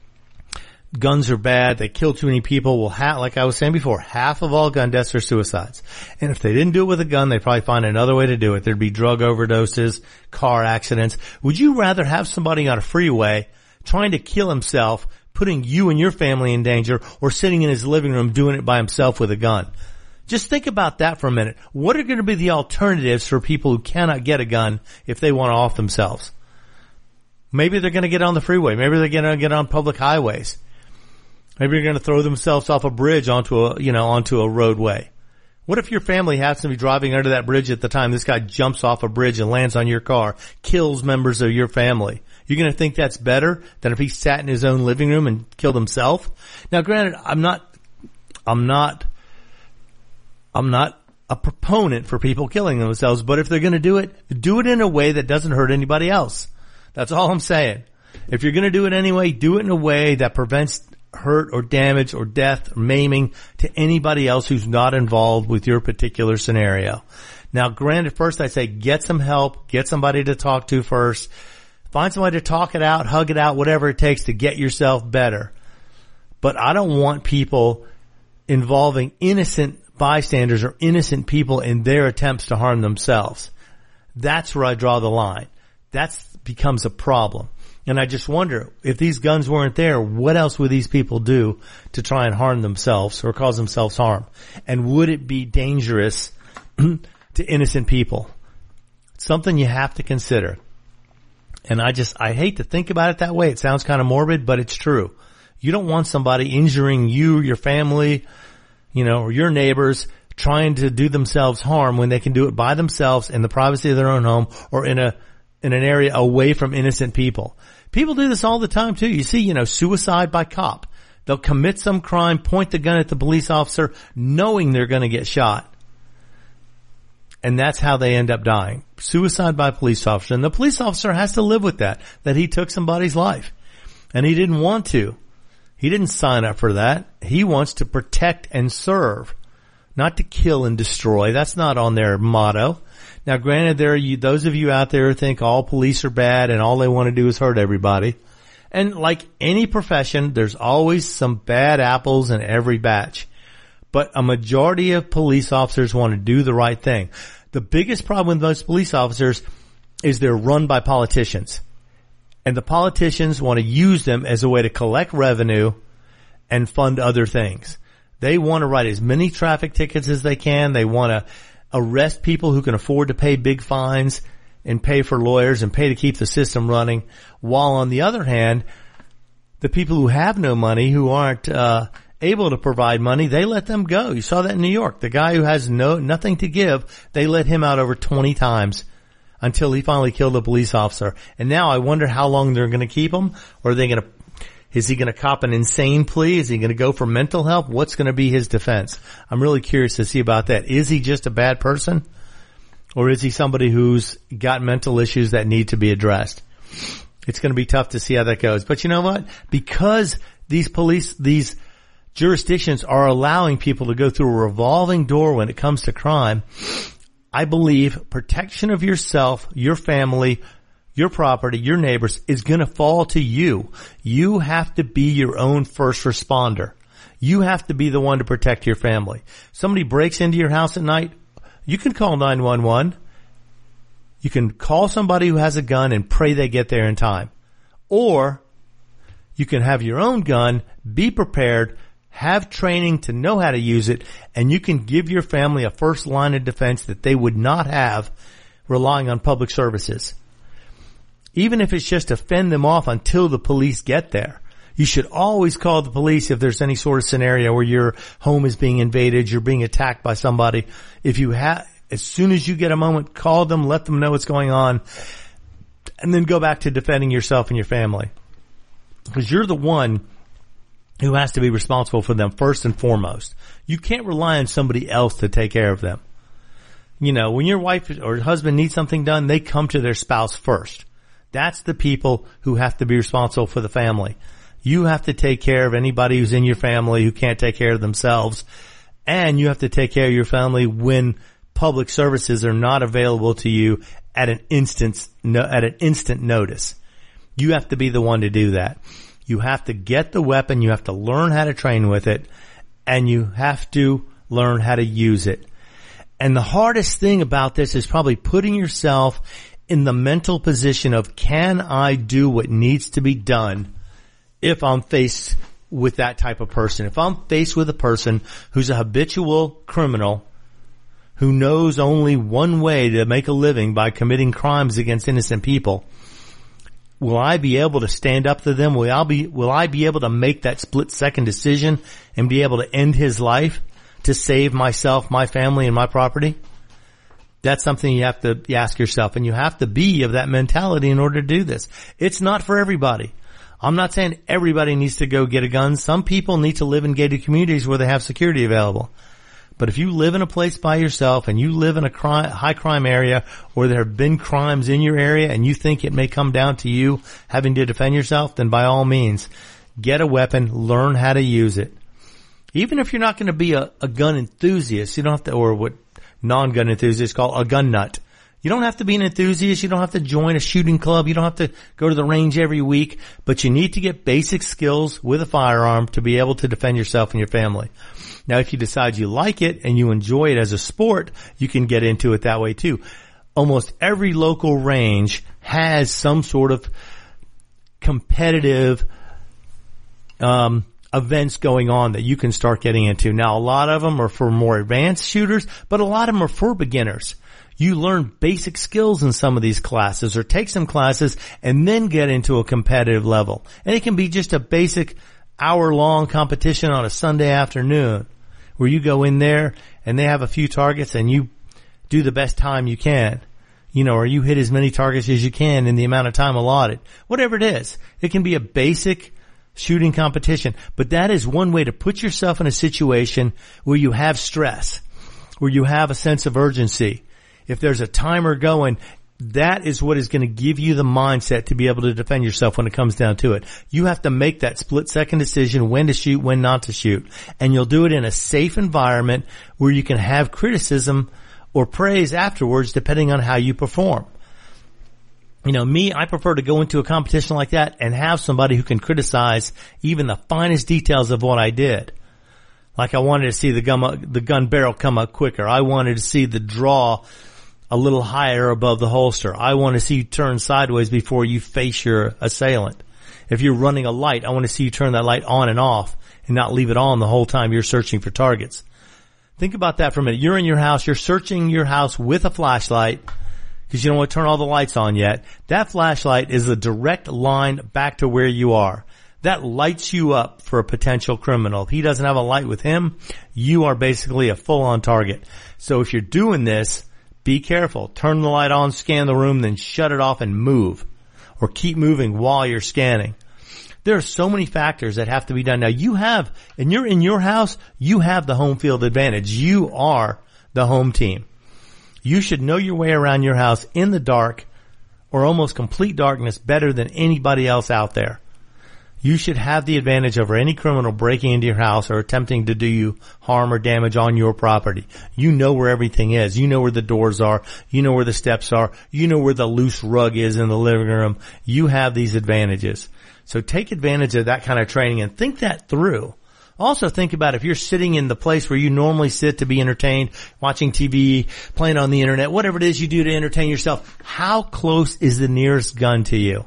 guns are bad, they kill too many people. Well, ha- like I was saying before, half of all gun deaths are suicides. And if they didn't do it with a gun, they'd probably find another way to do it. There'd be drug overdoses, car accidents. Would you rather have somebody on a freeway trying to kill himself, putting you and your family in danger, or sitting in his living room doing it by himself with a gun? Just think about that for a minute. What are going to be the alternatives for people who cannot get a gun if they want to off themselves? Maybe they're going to get on the freeway. Maybe they're going to get on public highways. Maybe they're going to throw themselves off a bridge onto a, you know, onto a roadway. What if your family happens to be driving under that bridge at the time this guy jumps off a bridge and lands on your car, kills members of your family? You're going to think that's better than if he sat in his own living room and killed himself? Now, granted, I'm not, I'm not, I'm not a proponent for people killing themselves, but if they're going to do it, do it in a way that doesn't hurt anybody else. That's all I'm saying. If you're going to do it anyway, do it in a way that prevents hurt or damage or death or maiming to anybody else who's not involved with your particular scenario. Now, granted, first I say get some help, get somebody to talk to first, find somebody to talk it out, hug it out, whatever it takes to get yourself better. But I don't want people involving innocent bystanders or innocent people in their attempts to harm themselves. That's where I draw the line. That becomes a problem. And I just wonder, if these guns weren't there, what else would these people do to try and harm themselves or cause themselves harm? And would it be dangerous to innocent people? It's something you have to consider. And I just, I hate to think about it that way. It sounds kind of morbid, but it's true. You don't want somebody injuring you, your family, you know, or your neighbors, trying to do themselves harm when they can do it by themselves in the privacy of their own home or in a in an area away from innocent people. People do this all the time too. You see, you know, suicide by cop. They'll commit some crime, point the gun at the police officer, knowing they're going to get shot. And that's how they end up dying. Suicide by police officer. And the police officer has to live with that, that he took somebody's life. And he didn't want to. He didn't sign up for that. He wants to protect and serve, not to kill and destroy. That's not on their motto. Now, granted, there are you, those of you out there who think all police are bad and all they want to do is hurt everybody. And like any profession, there's always some bad apples in every batch. But a majority of police officers want to do the right thing. The biggest problem with most police officers is they're run by politicians. And the politicians want to use them as a way to collect revenue and fund other things. They want to write as many traffic tickets as they can. They want to arrest people who can afford to pay big fines and pay for lawyers and pay to keep the system running. While on the other hand, the people who have no money, who aren't uh able to provide money, they let them go. You saw that in New York. The guy who has no nothing to give, they let him out over twenty times until he finally killed a police officer. And now I wonder how long they're going to keep him. Or are they going to, is he going to cop an insane plea? Is he going to go for mental help? What's going to be his defense? I'm really curious to see about that. Is he just a bad person? Or is he somebody who's got mental issues that need to be addressed? It's going to be tough to see how that goes. But you know what? Because these police, these jurisdictions are allowing people to go through a revolving door when it comes to crime, I believe protection of yourself, your family, your property, your neighbors is going to fall to you. You have to be your own first responder. You have to be the one to protect your family. Somebody breaks into your house at night, you can call nine one one. You can call somebody who has a gun and pray they get there in time. Or you can have your own gun, be prepared, have training to know how to use it, and you can give your family a first line of defense that they would not have relying on public services. Even if it's just to fend them off until the police get there. You should always call the police if there's any sort of scenario where your home is being invaded, you're being attacked by somebody. If you have, as soon as you get a moment, call them, let them know what's going on, and then go back to defending yourself and your family. Because you're the one who has to be responsible for them first and foremost. You can't rely on somebody else to take care of them. You know, when your wife or husband needs something done, they come to their spouse first. That's the people who have to be responsible for the family. You have to take care of anybody who's in your family who can't take care of themselves. And you have to take care of your family when public services are not available to you at an instant, at an instant notice. You have to be the one to do that. You have to get the weapon, you have to learn how to train with it, and you have to learn how to use it. And the hardest thing about this is probably putting yourself in the mental position of, can I do what needs to be done if I'm faced with that type of person? If I'm faced with a person who's a habitual criminal, who knows only one way to make a living by committing crimes against innocent people, will I be able to stand up to them? Will I be, will I be able to make that split second decision and be able to end his life to save myself, my family, and my property? That's something you have to ask yourself, and you have to be of that mentality in order to do this. It's not for everybody. I'm not saying everybody needs to go get a gun. Some people need to live in gated communities where they have security available. But if you live in a place by yourself and you live in a crime, high crime area, or there have been crimes in your area and you think it may come down to you having to defend yourself, then by all means, Get a weapon, learn how to use it. Even if you're not going to be a, a gun enthusiast, you don't have to, or what non-gun enthusiasts call a gun nut. You don't have to be an enthusiast. You don't have to join a shooting club. You don't have to go to the range every week, but you need to get basic skills with a firearm to be able to defend yourself and your family. Now, if you decide you like it and you enjoy it as a sport, you can get into it that way too. Almost every local range has some sort of competitive, um, events going on that you can start getting into. Now, a lot of them are for more advanced shooters, but a lot of them are for beginners. You learn basic skills in some of these classes, or take some classes and then get into a competitive level. And it can be just a basic hour-long competition on a Sunday afternoon where you go in there and they have a few targets and you do the best time you can. You know, or you hit as many targets as you can in the amount of time allotted. Whatever it is. It can be a basic shooting competition, but that is one way to put yourself in a situation where you have stress, where you have a sense of urgency. If there's a timer going, that is what is going to give you the mindset to be able to defend yourself when it comes down to it. You have to make that split second decision when to shoot, when not to shoot. And you'll do it in a safe environment where you can have criticism or praise afterwards depending on how you perform. You know, me, I prefer to go into a competition like that and have somebody who can criticize even the finest details of what I did. Like I wanted to see the gun, the gun barrel come up quicker. I wanted to see the draw a little higher above the holster. I want to see you turn sideways before you face your assailant. If you're running a light, I want to see you turn that light on and off and not leave it on the whole time you're searching for targets. Think about that for a minute. You're in your house, you're searching your house with a flashlight because you don't want to turn all the lights on yet. That flashlight is a direct line back to where you are. That lights you up for a potential criminal. If he doesn't have a light with him, you are basically a full-on target. So if you're doing this, be careful. Turn the light on, scan the room, then shut it off and move. Or keep moving while you're scanning. There are so many factors that have to be done. Now you have, and you're in your house, you have the home field advantage. You are the home team. You should know your way around your house in the dark or almost complete darkness better than anybody else out there. You should have the advantage over any criminal breaking into your house or attempting to do you harm or damage on your property. You know where everything is. You know where the doors are. You know where the steps are. You know where the loose rug is in the living room. You have these advantages. So take advantage of that kind of training and think that through. Also think about if you're sitting in the place where you normally sit to be entertained, watching T V, playing on the internet, whatever it is you do to entertain yourself, how close is the nearest gun to you?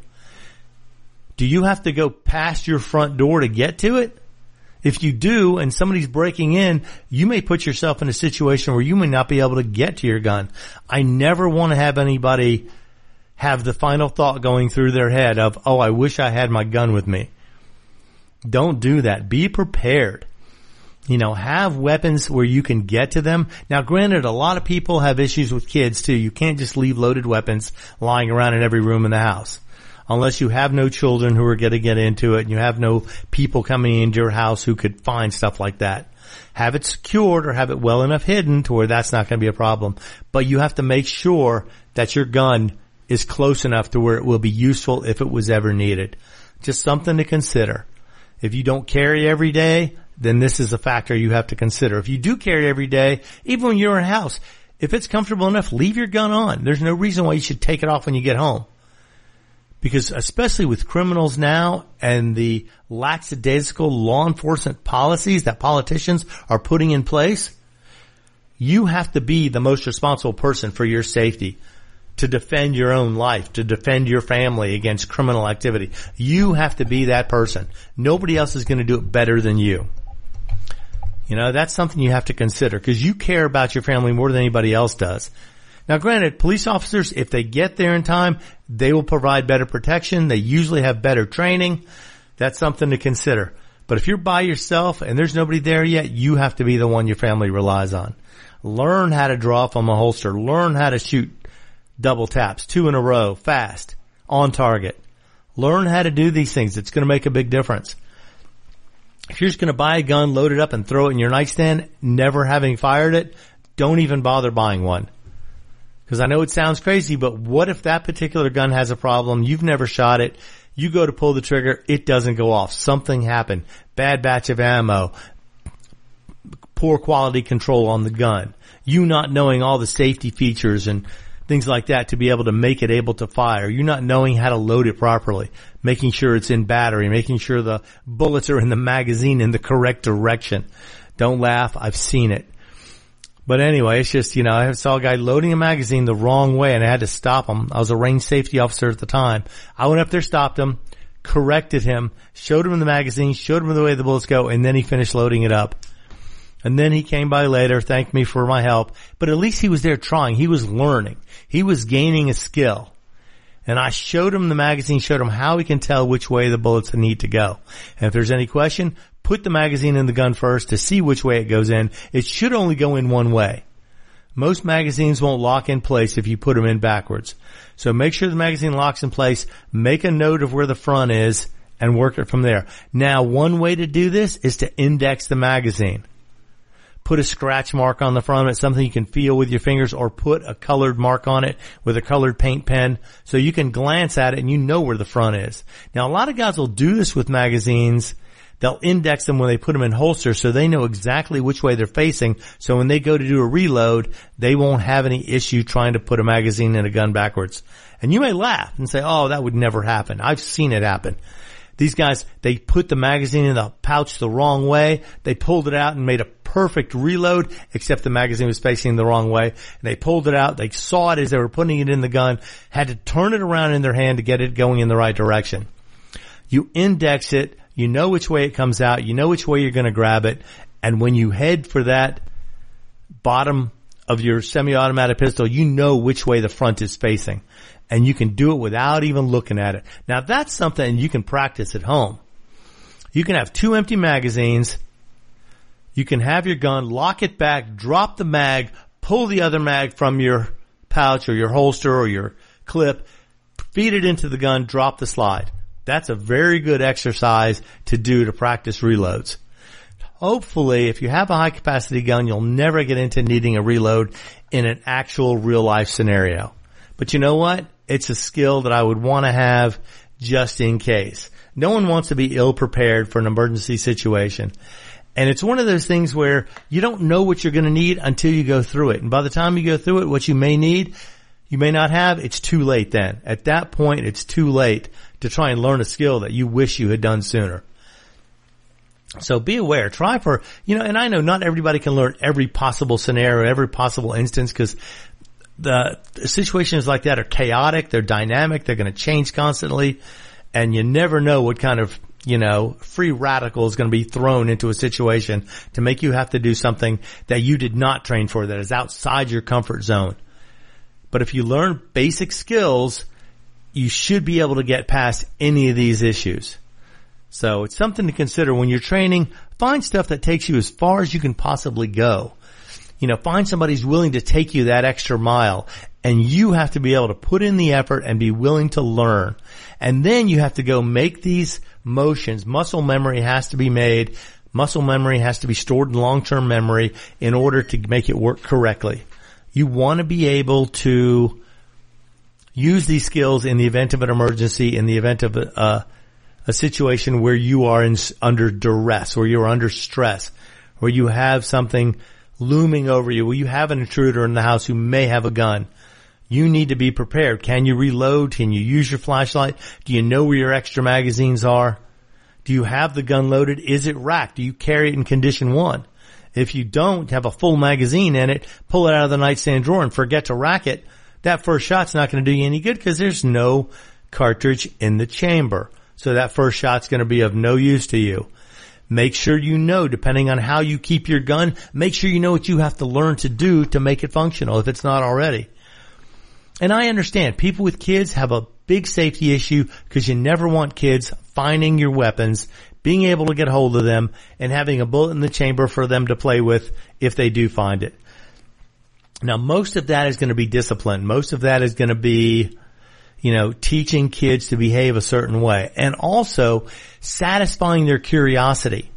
Do you have to go past your front door to get to it? If you do and somebody's breaking in, you may put yourself in a situation where you may not be able to get to your gun. I never want to have anybody have the final thought going through their head of, oh, I wish I had my gun with me. Don't do that. Be prepared. You know, have weapons where you can get to them. Now, granted, a lot of people have issues with kids too. You can't just leave loaded weapons lying around in every room in the house. Unless you have no children who are going to get into it and you have no people coming into your house who could find stuff like that. Have it secured or have it well enough hidden to where that's not going to be a problem. But you have to make sure that your gun is close enough to where it will be useful if it was ever needed. Just something to consider. If you don't carry every day, then this is a factor you have to consider. If you do carry every day, even when you're in a house, if it's comfortable enough, leave your gun on. There's no reason why you should take it off when you get home. Because especially with criminals now and the lackadaisical law enforcement policies that politicians are putting in place, you have to be the most responsible person for your safety, to defend your own life, to defend your family against criminal activity. You have to be that person. Nobody else is going to do it better than you. You know, that's something you have to consider because you care about your family more than anybody else does. Now, granted, police officers, if they get there in time, they will provide better protection. They usually have better training. That's something to consider. But if you're by yourself and there's nobody there yet, you have to be the one your family relies on. Learn how to draw from a holster. Learn how to shoot double taps, two in a row, fast, on target. Learn how to do these things. It's going to make a big difference. If you're just going to buy a gun, load it up, and throw it in your nightstand, never having fired it, don't even bother buying one. Because I know it sounds crazy, but what if that particular gun has a problem? You've never shot it. You go to pull the trigger, it doesn't go off. Something happened. Bad batch of ammo. Poor quality control on the gun. You not knowing all the safety features and things like that to be able to make it able to fire. You not knowing how to load it properly. Making sure it's in battery. Making sure the bullets are in the magazine in the correct direction. Don't laugh. I've seen it. But anyway, it's just, you know, I saw a guy loading a magazine the wrong way and I had to stop him. I was a range safety officer at the time. I went up there, stopped him, corrected him, showed him the magazine, showed him the way the bullets go, and then he finished loading it up. And then he came by later, thanked me for my help, but at least he was there trying. He was learning. He was gaining a skill. And I showed him the magazine, showed him how he can tell which way the bullets need to go. And if there's any question, put the magazine in the gun first to see which way it goes in. It should only go in one way. Most magazines won't lock in place if you put them in backwards. So make sure the magazine locks in place, make a note of where the front is, and work it from there. Now, one way to do this is to index the magazine. Put a scratch mark on the front of it, something you can feel with your fingers, or put a colored mark on it with a colored paint pen so you can glance at it and you know where the front is. Now, a lot of guys will do this with magazines. They'll index them when they put them in holsters so they know exactly which way they're facing. So when they go to do a reload, they won't have any issue trying to put a magazine in a gun backwards. And you may laugh and say, oh, that would never happen. I've seen it happen. These guys, they put the magazine in the pouch the wrong way. They pulled it out and made a perfect reload, except the magazine was facing the wrong way. And they pulled it out. They saw it as they were putting it in the gun, had to turn it around in their hand to get it going in the right direction. You index it. You know which way it comes out. You know which way you're going to grab it. And when you head for that bottom of your semi-automatic pistol, you know which way the front is facing. And you can do it without even looking at it. Now, that's something you can practice at home. You can have two empty magazines. You can have your gun, lock it back, drop the mag, pull the other mag from your pouch or your holster or your clip, feed it into the gun, drop the slide. That's a very good exercise to do to practice reloads. Hopefully, if you have a high-capacity gun, you'll never get into needing a reload in an actual real-life scenario. But you know what? It's a skill that I would want to have just in case. No one wants to be ill-prepared for an emergency situation. And it's one of those things where you don't know what you're going to need until you go through it. And by the time you go through it, what you may need, you may not have, it's too late then. At that point, it's too late to try and learn a skill that you wish you had done sooner. So be aware. Try for, you know, and I know not everybody can learn every possible scenario, every possible instance, because the situations like that are chaotic, they're dynamic, they're going to change constantly, and you never know what kind of, you know, free radical is going to be thrown into a situation to make you have to do something that you did not train for, that is outside your comfort zone. But if you learn basic skills, you should be able to get past any of these issues. So it's something to consider when you're training. Find stuff that takes you as far as you can possibly go. You know, find somebody who's willing to take you that extra mile, and you have to be able to put in the effort and be willing to learn. And then you have to go make these motions. Muscle memory has to be made. Muscle memory has to be stored in long-term memory in order to make it work correctly. You want to be able to use these skills in the event of an emergency, in the event of a, a, a situation where you are in, under duress, where you're under stress, where you have something looming over you, where you have an intruder in the house who may have a gun. You need to be prepared. Can you reload? Can you use your flashlight? Do you know where your extra magazines are? Do you have the gun loaded? Is it racked? Do you carry it in condition one? If you don't have a full magazine in it, pull it out of the nightstand drawer and forget to rack it. That first shot's not going to do you any good because there's no cartridge in the chamber. So that first shot's going to be of no use to you. Make sure you know, depending on how you keep your gun, make sure you know what you have to learn to do to make it functional if it's not already. And I understand people with kids have a big safety issue because you never want kids finding your weapons, being able to get hold of them, and having a bullet in the chamber for them to play with if they do find it. Now, most of that is going to be discipline. Most of that is going to be, you know, teaching kids to behave a certain way, and also satisfying their curiosity.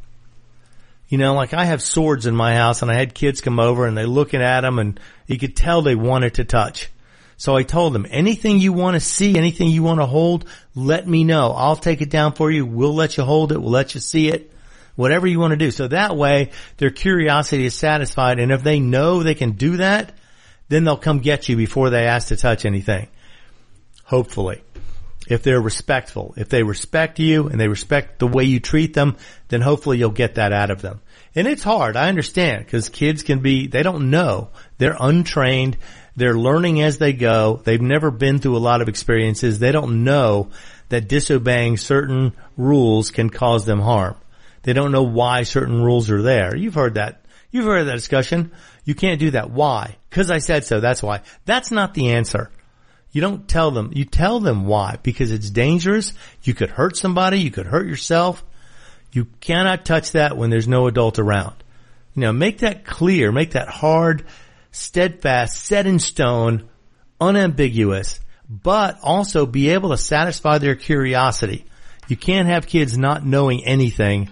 You know, like I have swords in my house, and I had kids come over, and they're looking at them, and you could tell they wanted to touch. So I told them, anything you want to see, anything you want to hold, let me know. I'll take it down for you. We'll let you hold it. We'll let you see it. Whatever you want to do. So that way their curiosity is satisfied. And if they know they can do that, then they'll come get you before they ask to touch anything. Hopefully. If they're respectful, if they respect you and they respect the way you treat them, then hopefully you'll get that out of them. And it's hard. I understand, because kids can be, they don't know. They're untrained. They're learning as they go. They've never been through a lot of experiences. They don't know that disobeying certain rules can cause them harm. They don't know why certain rules are there. You've heard that. You've heard that discussion. You can't do that. Why? Because I said so. That's why. That's not the answer. You don't tell them. You tell them why. Because it's dangerous. You could hurt somebody. You could hurt yourself. You cannot touch that when there's no adult around. You know, make that clear. Make that hard, steadfast, set in stone, unambiguous, but also be able to satisfy their curiosity. You can't have kids not knowing anything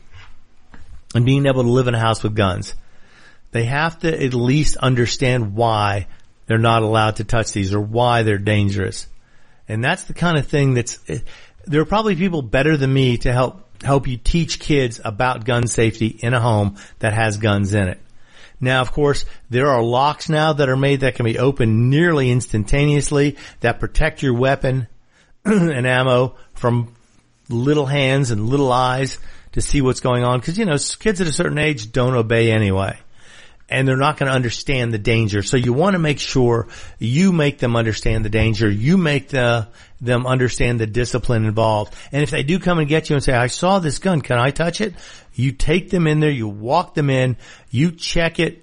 and being able to live in a house with guns. They have to at least understand why they're not allowed to touch these or why they're dangerous. And that's the kind of thing that's, there are probably people better than me to help help you teach kids about gun safety in a home that has guns in it. Now, of course, there are locks now that are made that can be opened nearly instantaneously that protect your weapon and ammo from little hands and little eyes to see what's going on. Because, you know, kids at a certain age don't obey anyway. And they're not going to understand the danger. So you want to make sure you make them understand the danger. You make the, them understand the discipline involved. And if they do come and get you and say, I saw this gun, can I touch it? You take them in there, you walk them in, you check it.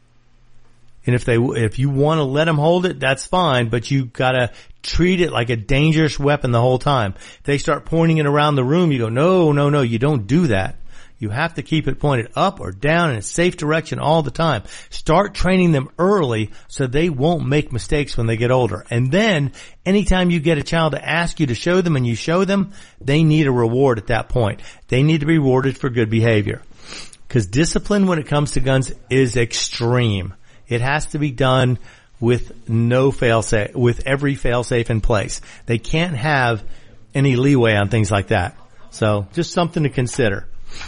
And if they, if you want to let them hold it, that's fine, but you gotta treat it like a dangerous weapon the whole time. If they start pointing it around the room, you go, no, no, no, you don't do that. You have to keep it pointed up or down in a safe direction all the time. Start training them early so they won't make mistakes when they get older. And then anytime you get a child to ask you to show them and you show them, they need a reward at that point. They need to be rewarded for good behavior. Because discipline when it comes to guns is extreme. It has to be done with no fail-safe, with every fail-safe in place. They can't have any leeway on things like that. So just something to consider.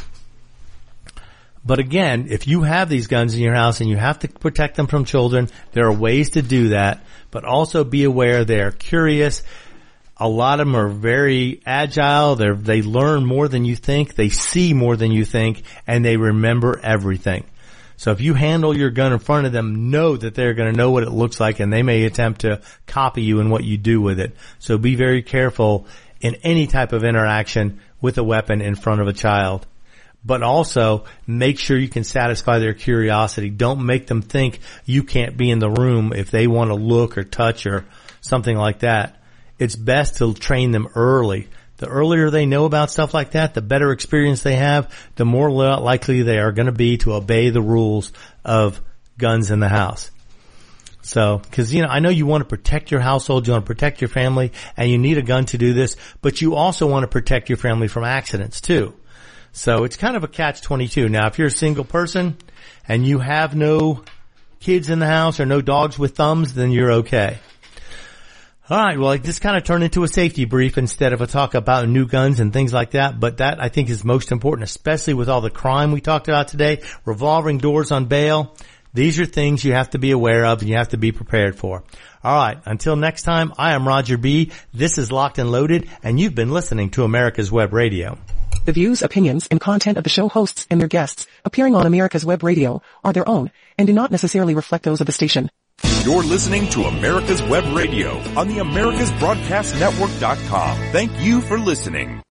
But again, if you have these guns in your house and you have to protect them from children, there are ways to do that, but also be aware they're curious. A lot of them are very agile. They they learn more than you think. They see more than you think, and they remember everything. So if you handle your gun in front of them, know that they're going to know what it looks like, and they may attempt to copy you in what you do with it. So be very careful in any type of interaction with a weapon in front of a child. But also make sure you can satisfy their curiosity. Don't make them think you can't be in the room if they want to look or touch or something like that. It's best to train them early. The earlier they know about stuff like that, the better experience they have, the more likely they are going to be to obey the rules of guns in the house. So, cause you know, I know you want to protect your household, you want to protect your family, and you need a gun to do this, but you also want to protect your family from accidents too. So it's kind of a catch twenty-two. Now, if you're a single person and you have no kids in the house or no dogs with thumbs, then you're okay. All right. Well, this kind of turned into a safety brief instead of a talk about new guns and things like that. But that I think is most important, especially with all the crime we talked about today, revolving doors on bail. These are things you have to be aware of and you have to be prepared for. All right. Until next time, I am Roger B. This is Locked and Loaded, and you've been listening to America's Web Radio. The views, opinions, and content of the show hosts and their guests appearing on America's Web Radio are their own and do not necessarily reflect those of the station. You're listening to America's Web Radio on the Americas Broadcast Network dot com. Thank you for listening.